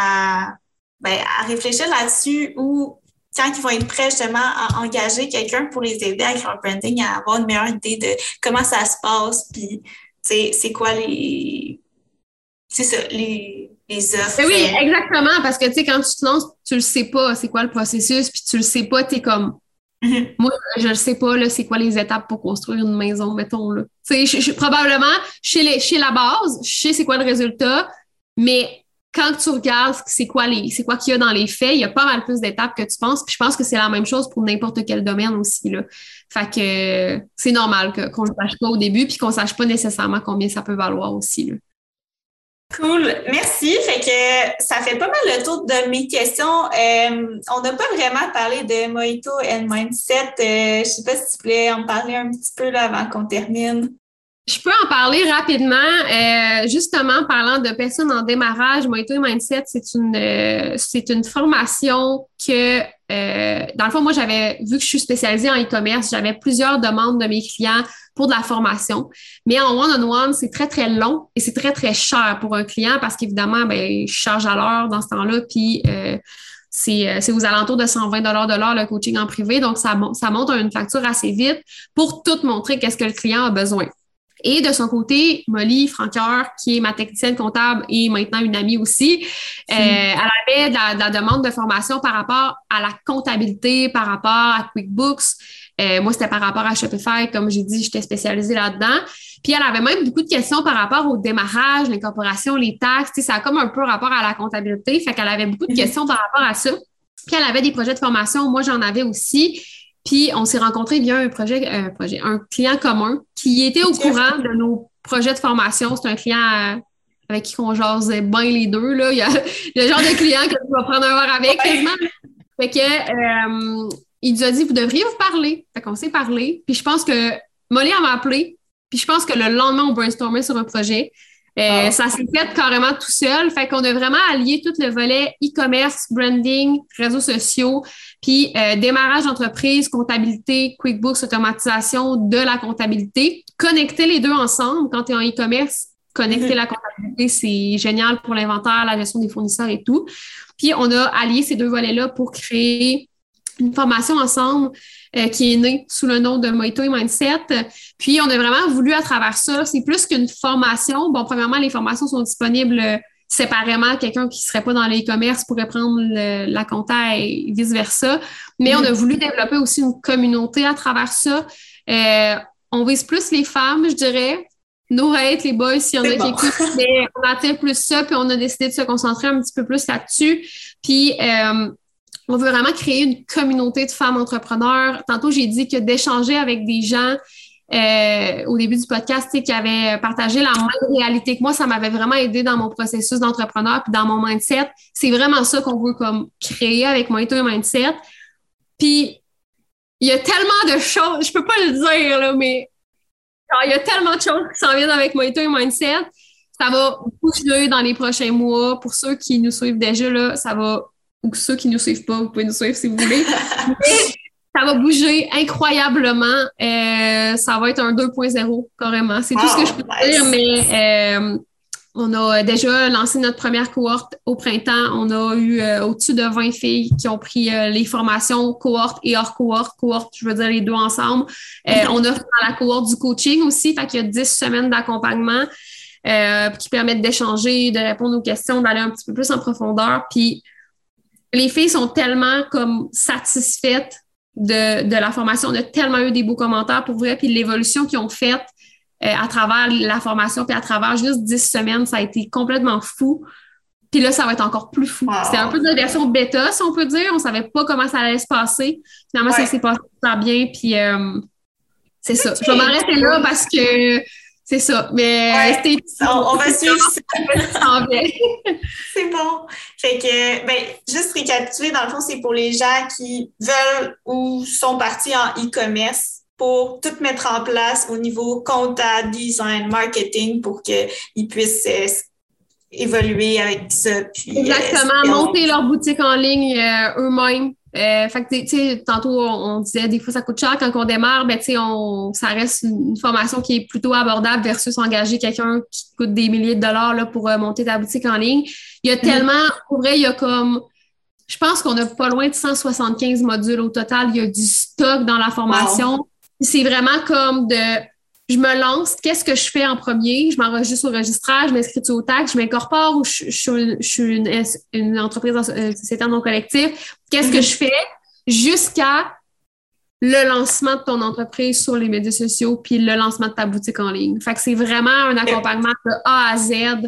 à, ben, à réfléchir là-dessus ou... quand ils vont être prêts justement à engager quelqu'un pour les aider avec leur branding, à avoir une meilleure idée de comment ça se passe, puis c'est, c'est quoi les... C'est ça, les, les offres. Mais oui, exactement, parce que tu sais, quand tu te lances, tu le sais pas, c'est quoi le processus, puis tu le sais pas, t'es comme... Mm-hmm. Moi, je le sais pas, là, c'est quoi les étapes pour construire une maison, mettons, là. Tu sais, je, je, probablement, je sais, les, je sais la base, je sais c'est quoi le résultat, mais... quand tu regardes c'est quoi les, c'est quoi qu'il y a dans les faits, il y a pas mal plus d'étapes que tu penses. Puis je pense que c'est la même chose pour n'importe quel domaine aussi, là. Fait que c'est normal que, qu'on le sache pas au début puis qu'on sache pas nécessairement combien ça peut valoir aussi, là. Cool. Merci. Fait que ça fait pas mal le tour de mes questions. Euh, on n'a pas vraiment parlé de Mojito and Mindset. Euh, je sais pas si tu voulais en parler un petit peu là avant qu'on termine. Je peux en parler rapidement. Euh, justement, parlant de personnes en démarrage, Mojito et Mindset, c'est une euh, c'est une formation que, euh, dans le fond, moi, j'avais vu que je suis spécialisée en e-commerce, j'avais plusieurs demandes de mes clients pour de la formation. Mais en one-on-one, c'est très, très long et c'est très, très cher pour un client parce qu'évidemment, ben, je charge à l'heure dans ce temps-là, puis euh, c'est, c'est aux alentours de cent vingt dollars de l'heure le coaching en privé. Donc, ça, ça monte à une facture assez vite pour tout montrer qu'est-ce que le client a besoin. Et de son côté, Molly Francoeur, qui est ma technicienne comptable et maintenant une amie aussi, mmh. euh, elle avait de la, de la demande de formation par rapport à la comptabilité, par rapport à QuickBooks. Euh, moi, c'était par rapport à Shopify. Comme j'ai dit, j'étais spécialisée là-dedans. Puis, elle avait même beaucoup de questions par rapport au démarrage, l'incorporation, les taxes. Tu sais, ça a comme un peu rapport à la comptabilité. Fait qu'elle avait beaucoup de questions par rapport à ça. Puis elle avait des projets de formation, moi j'en avais aussi. Puis on s'est rencontrés via un projet, un projet, un client commun qui était au courant de nos projets de formation. C'est un client euh, avec qui on jase bien les deux, là. Il y a le genre de client que tu vas prendre un verre avec, quasiment. Fait que euh, il nous a dit, vous devriez vous parler. Fait qu'on s'est parlé. Puis je pense que Molly m'a appelé. Puis je pense que le lendemain, on brainstormait sur un projet. Euh, oh. Ça s'est fait carrément tout seul. Fait qu'on a vraiment allié tout le volet e-commerce, branding, réseaux sociaux, puis euh, démarrage d'entreprise, comptabilité, QuickBooks, automatisation de la comptabilité. Connecter les deux ensemble quand tu es en e-commerce, connecter mm-hmm. la comptabilité, c'est génial pour l'inventaire, la gestion des fournisseurs et tout. Puis on a allié ces deux volets-là pour créer une formation ensemble euh, qui est née sous le nom de Mojito et Mindset. Puis, on a vraiment voulu à travers ça, c'est plus qu'une formation. Bon, premièrement, les formations sont disponibles euh, séparément. Quelqu'un qui ne serait pas dans l'e-commerce pourrait prendre le, la compta et vice-versa. Mais mmh. on a voulu développer aussi une communauté à travers ça. Euh, on vise plus les femmes, je dirais. No hate, les boys, s'il y en a bon. qui écoutent, mais on attire plus ça, puis on a décidé de se concentrer un petit peu plus là-dessus. Puis, euh, on veut vraiment créer une communauté de femmes entrepreneurs. Tantôt, j'ai dit que d'échanger avec des gens euh, au début du podcast qui avaient partagé la même réalité que moi, ça m'avait vraiment aidé dans mon processus d'entrepreneur puis dans mon mindset. C'est vraiment ça qu'on veut comme créer avec Mojito et Mindset. Puis, il y a tellement de choses, je peux pas le dire, là, mais il y a tellement de choses qui s'en viennent avec Mojito et Mindset. Ça va bouger dans les prochains mois. Pour ceux qui nous suivent déjà, là, ça va... ou ceux qui ne nous suivent pas, vous pouvez nous suivre si vous voulez. Mais ça va bouger incroyablement. Euh, ça va être un deux point zéro, carrément. C'est wow, tout ce que je peux nice. dire, mais euh, on a déjà lancé notre première cohorte au printemps. On a eu euh, au-dessus de vingt filles qui ont pris euh, les formations cohorte et hors cohorte. Cohorte, je veux dire les deux ensemble. Euh, on a fait dans la cohorte du coaching aussi, fait qu'il y a dix semaines d'accompagnement euh, qui permettent d'échanger, de répondre aux questions, d'aller un petit peu plus en profondeur. Puis, les filles sont tellement comme satisfaites de, de la formation. On a tellement eu des beaux commentaires pour vrai. Puis l'évolution qu'ils ont faite euh, à travers la formation, puis à travers juste dix semaines, ça a été complètement fou. Puis là, ça va être encore plus fou. Wow. C'était un peu de la version bêta, si on peut dire. On savait pas comment ça allait se passer. Finalement, ouais. ça s'est passé super bien. Puis euh, c'est ça. Je vais m'arrêter là parce que c'est ça. Mais ouais, c'était... On, on va suivre ça. C'est bon. Fait que, ben, juste récapituler, dans le fond, c'est pour les gens qui veulent ou sont partis en e-commerce pour tout mettre en place au niveau compta, design, marketing pour qu'ils puissent euh, évoluer avec ça. Puis, exactement. Euh, monter on... leur boutique en ligne euh, eux-mêmes. Euh, fait que, tu sais, tantôt, on, on disait, des fois, ça coûte cher quand on démarre, ben, tu sais, on, ça reste une, une formation qui est plutôt abordable versus engager quelqu'un qui coûte des milliers de dollars, là, pour euh, monter ta boutique en ligne. Il y a tellement, pour vrai, il y a comme, je pense qu'on a pas loin de cent soixante-quinze modules au total. Il y a du stock dans la formation. Wow. C'est vraiment comme de, je me lance, qu'est-ce que je fais en premier? Je m'enregistre au registrage, je m'inscris au taxe, je m'incorpore ou je, je, je suis une, une entreprise, euh, société non collectif. Qu'est-ce mm-hmm. que je fais jusqu'à le lancement de ton entreprise sur les médias sociaux puis le lancement de ta boutique en ligne. Fait que c'est vraiment un accompagnement de A à Z.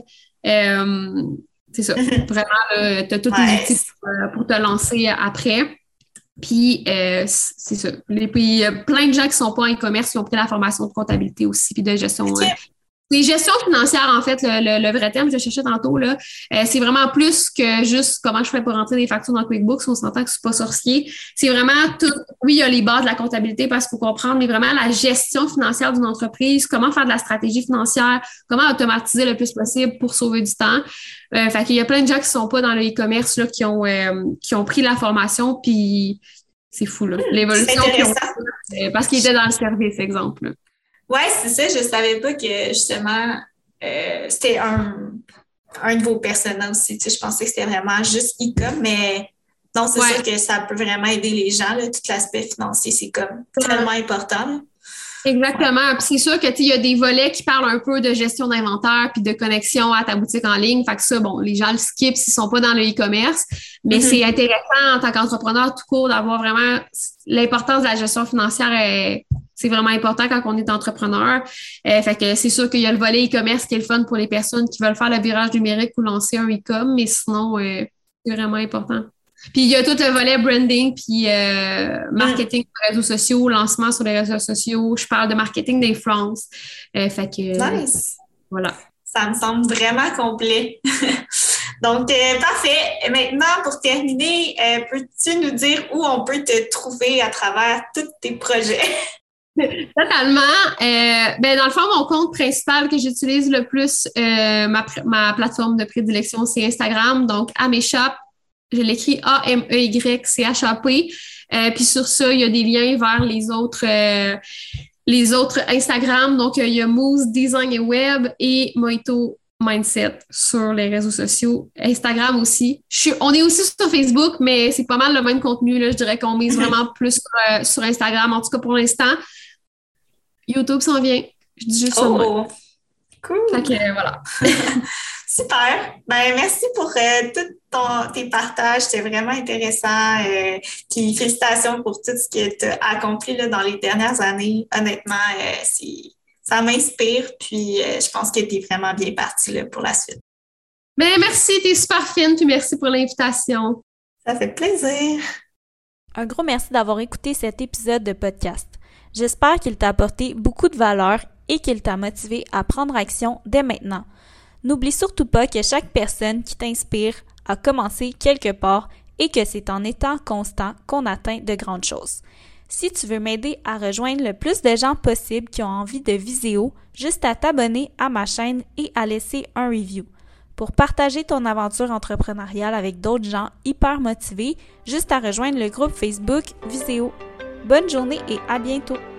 Euh, c'est ça. Mm-hmm. Vraiment, tu as tous ouais. les outils pour, pour te lancer après. Puis, euh, c'est ça. Puis, il y a plein de gens qui sont pas en e-commerce qui ont pris la formation de comptabilité aussi, puis de gestion. Okay. Euh, c'est gestion financière, en fait, le, le, le vrai terme que je cherchais tantôt, là. Euh, c'est vraiment plus que juste comment je fais pour rentrer des factures dans QuickBooks. On s'entend que je suis pas sorcier. C'est vraiment tout. Oui, il y a les bases de la comptabilité parce qu'il faut comprendre, mais vraiment la gestion financière d'une entreprise, comment faire de la stratégie financière, comment automatiser le plus possible pour sauver du temps. Euh, fait qu'il y a plein de gens qui sont pas dans le e-commerce, là, qui ont, euh, qui ont pris la formation, puis c'est fou, là. L'évolution qu'ils ont fait, parce qu'ils étaient dans le service, exemple, là. Oui, c'est ça. Je savais pas que, justement, euh, c'était un, un de vos personas aussi. Tu sais, je pensais que c'était vraiment juste e-com, mais non, c'est ouais. sûr que ça peut vraiment aider les gens. Là, tout l'aspect financier, c'est comme tellement important. Là. Exactement. Puis c'est sûr que il y a des volets qui parlent un peu de gestion d'inventaire puis de connexion à ta boutique en ligne. Fait que ça, bon, les gens le skippent s'ils sont pas dans le e-commerce. Mais mm-hmm. c'est intéressant en tant qu'entrepreneur tout court d'avoir vraiment l'importance de la gestion financière. Est, c'est vraiment important quand on est entrepreneur. Euh, fait que c'est sûr qu'il y a le volet e-commerce qui est le fun pour les personnes qui veulent faire le virage numérique ou lancer un e-com, mais sinon, euh, c'est vraiment important. Puis il y a tout le volet branding, puis euh, marketing sur les réseaux sociaux, lancement sur les réseaux sociaux. Je parle de marketing d'influence. Euh, fait que... Nice! Voilà. Ça me semble vraiment complet. Donc, euh, parfait. Maintenant, pour terminer, euh, peux-tu nous dire où on peut te trouver à travers tous tes projets? Totalement. Euh, ben, dans le fond, mon compte principal que j'utilise le plus, euh, ma, ma plateforme de prédilection, c'est Instagram. Donc, Améchap, je l'écris A M E Y C H A P. Euh, puis sur ça, il y a des liens vers les autres euh, les autres Instagram. Donc, il y a Mousse Design et Web et Mojito Mindset sur les réseaux sociaux. Instagram aussi. Je suis, on est aussi sur Facebook, mais c'est pas mal le même contenu. Là. Je dirais qu'on mise vraiment plus sur, euh, sur Instagram, en tout cas pour l'instant. YouTube s'en vient. Je dis juste ça. Oh! Cool! Fait que, euh, voilà. Super! Ben, merci pour euh, tous tes partages. C'était vraiment intéressant. Euh, puis félicitations pour tout ce que tu as accompli là, dans les dernières années. Honnêtement, euh, c'est, ça m'inspire. Puis euh, je pense que tu es vraiment bien partie là, pour la suite. Ben, merci, tu es super fine. Puis merci pour l'invitation. Ça fait plaisir. Un gros merci d'avoir écouté cet épisode de podcast. J'espère qu'il t'a apporté beaucoup de valeur et qu'il t'a motivé à prendre action dès maintenant. N'oublie surtout pas que chaque personne qui t'inspire a commencé quelque part et que c'est en étant constant qu'on atteint de grandes choses. Si tu veux m'aider à rejoindre le plus de gens possible qui ont envie de Viséo, juste à t'abonner à ma chaîne et à laisser un review. Pour partager ton aventure entrepreneuriale avec d'autres gens hyper motivés, juste à rejoindre le groupe Facebook Viséo. Bonne journée et à bientôt!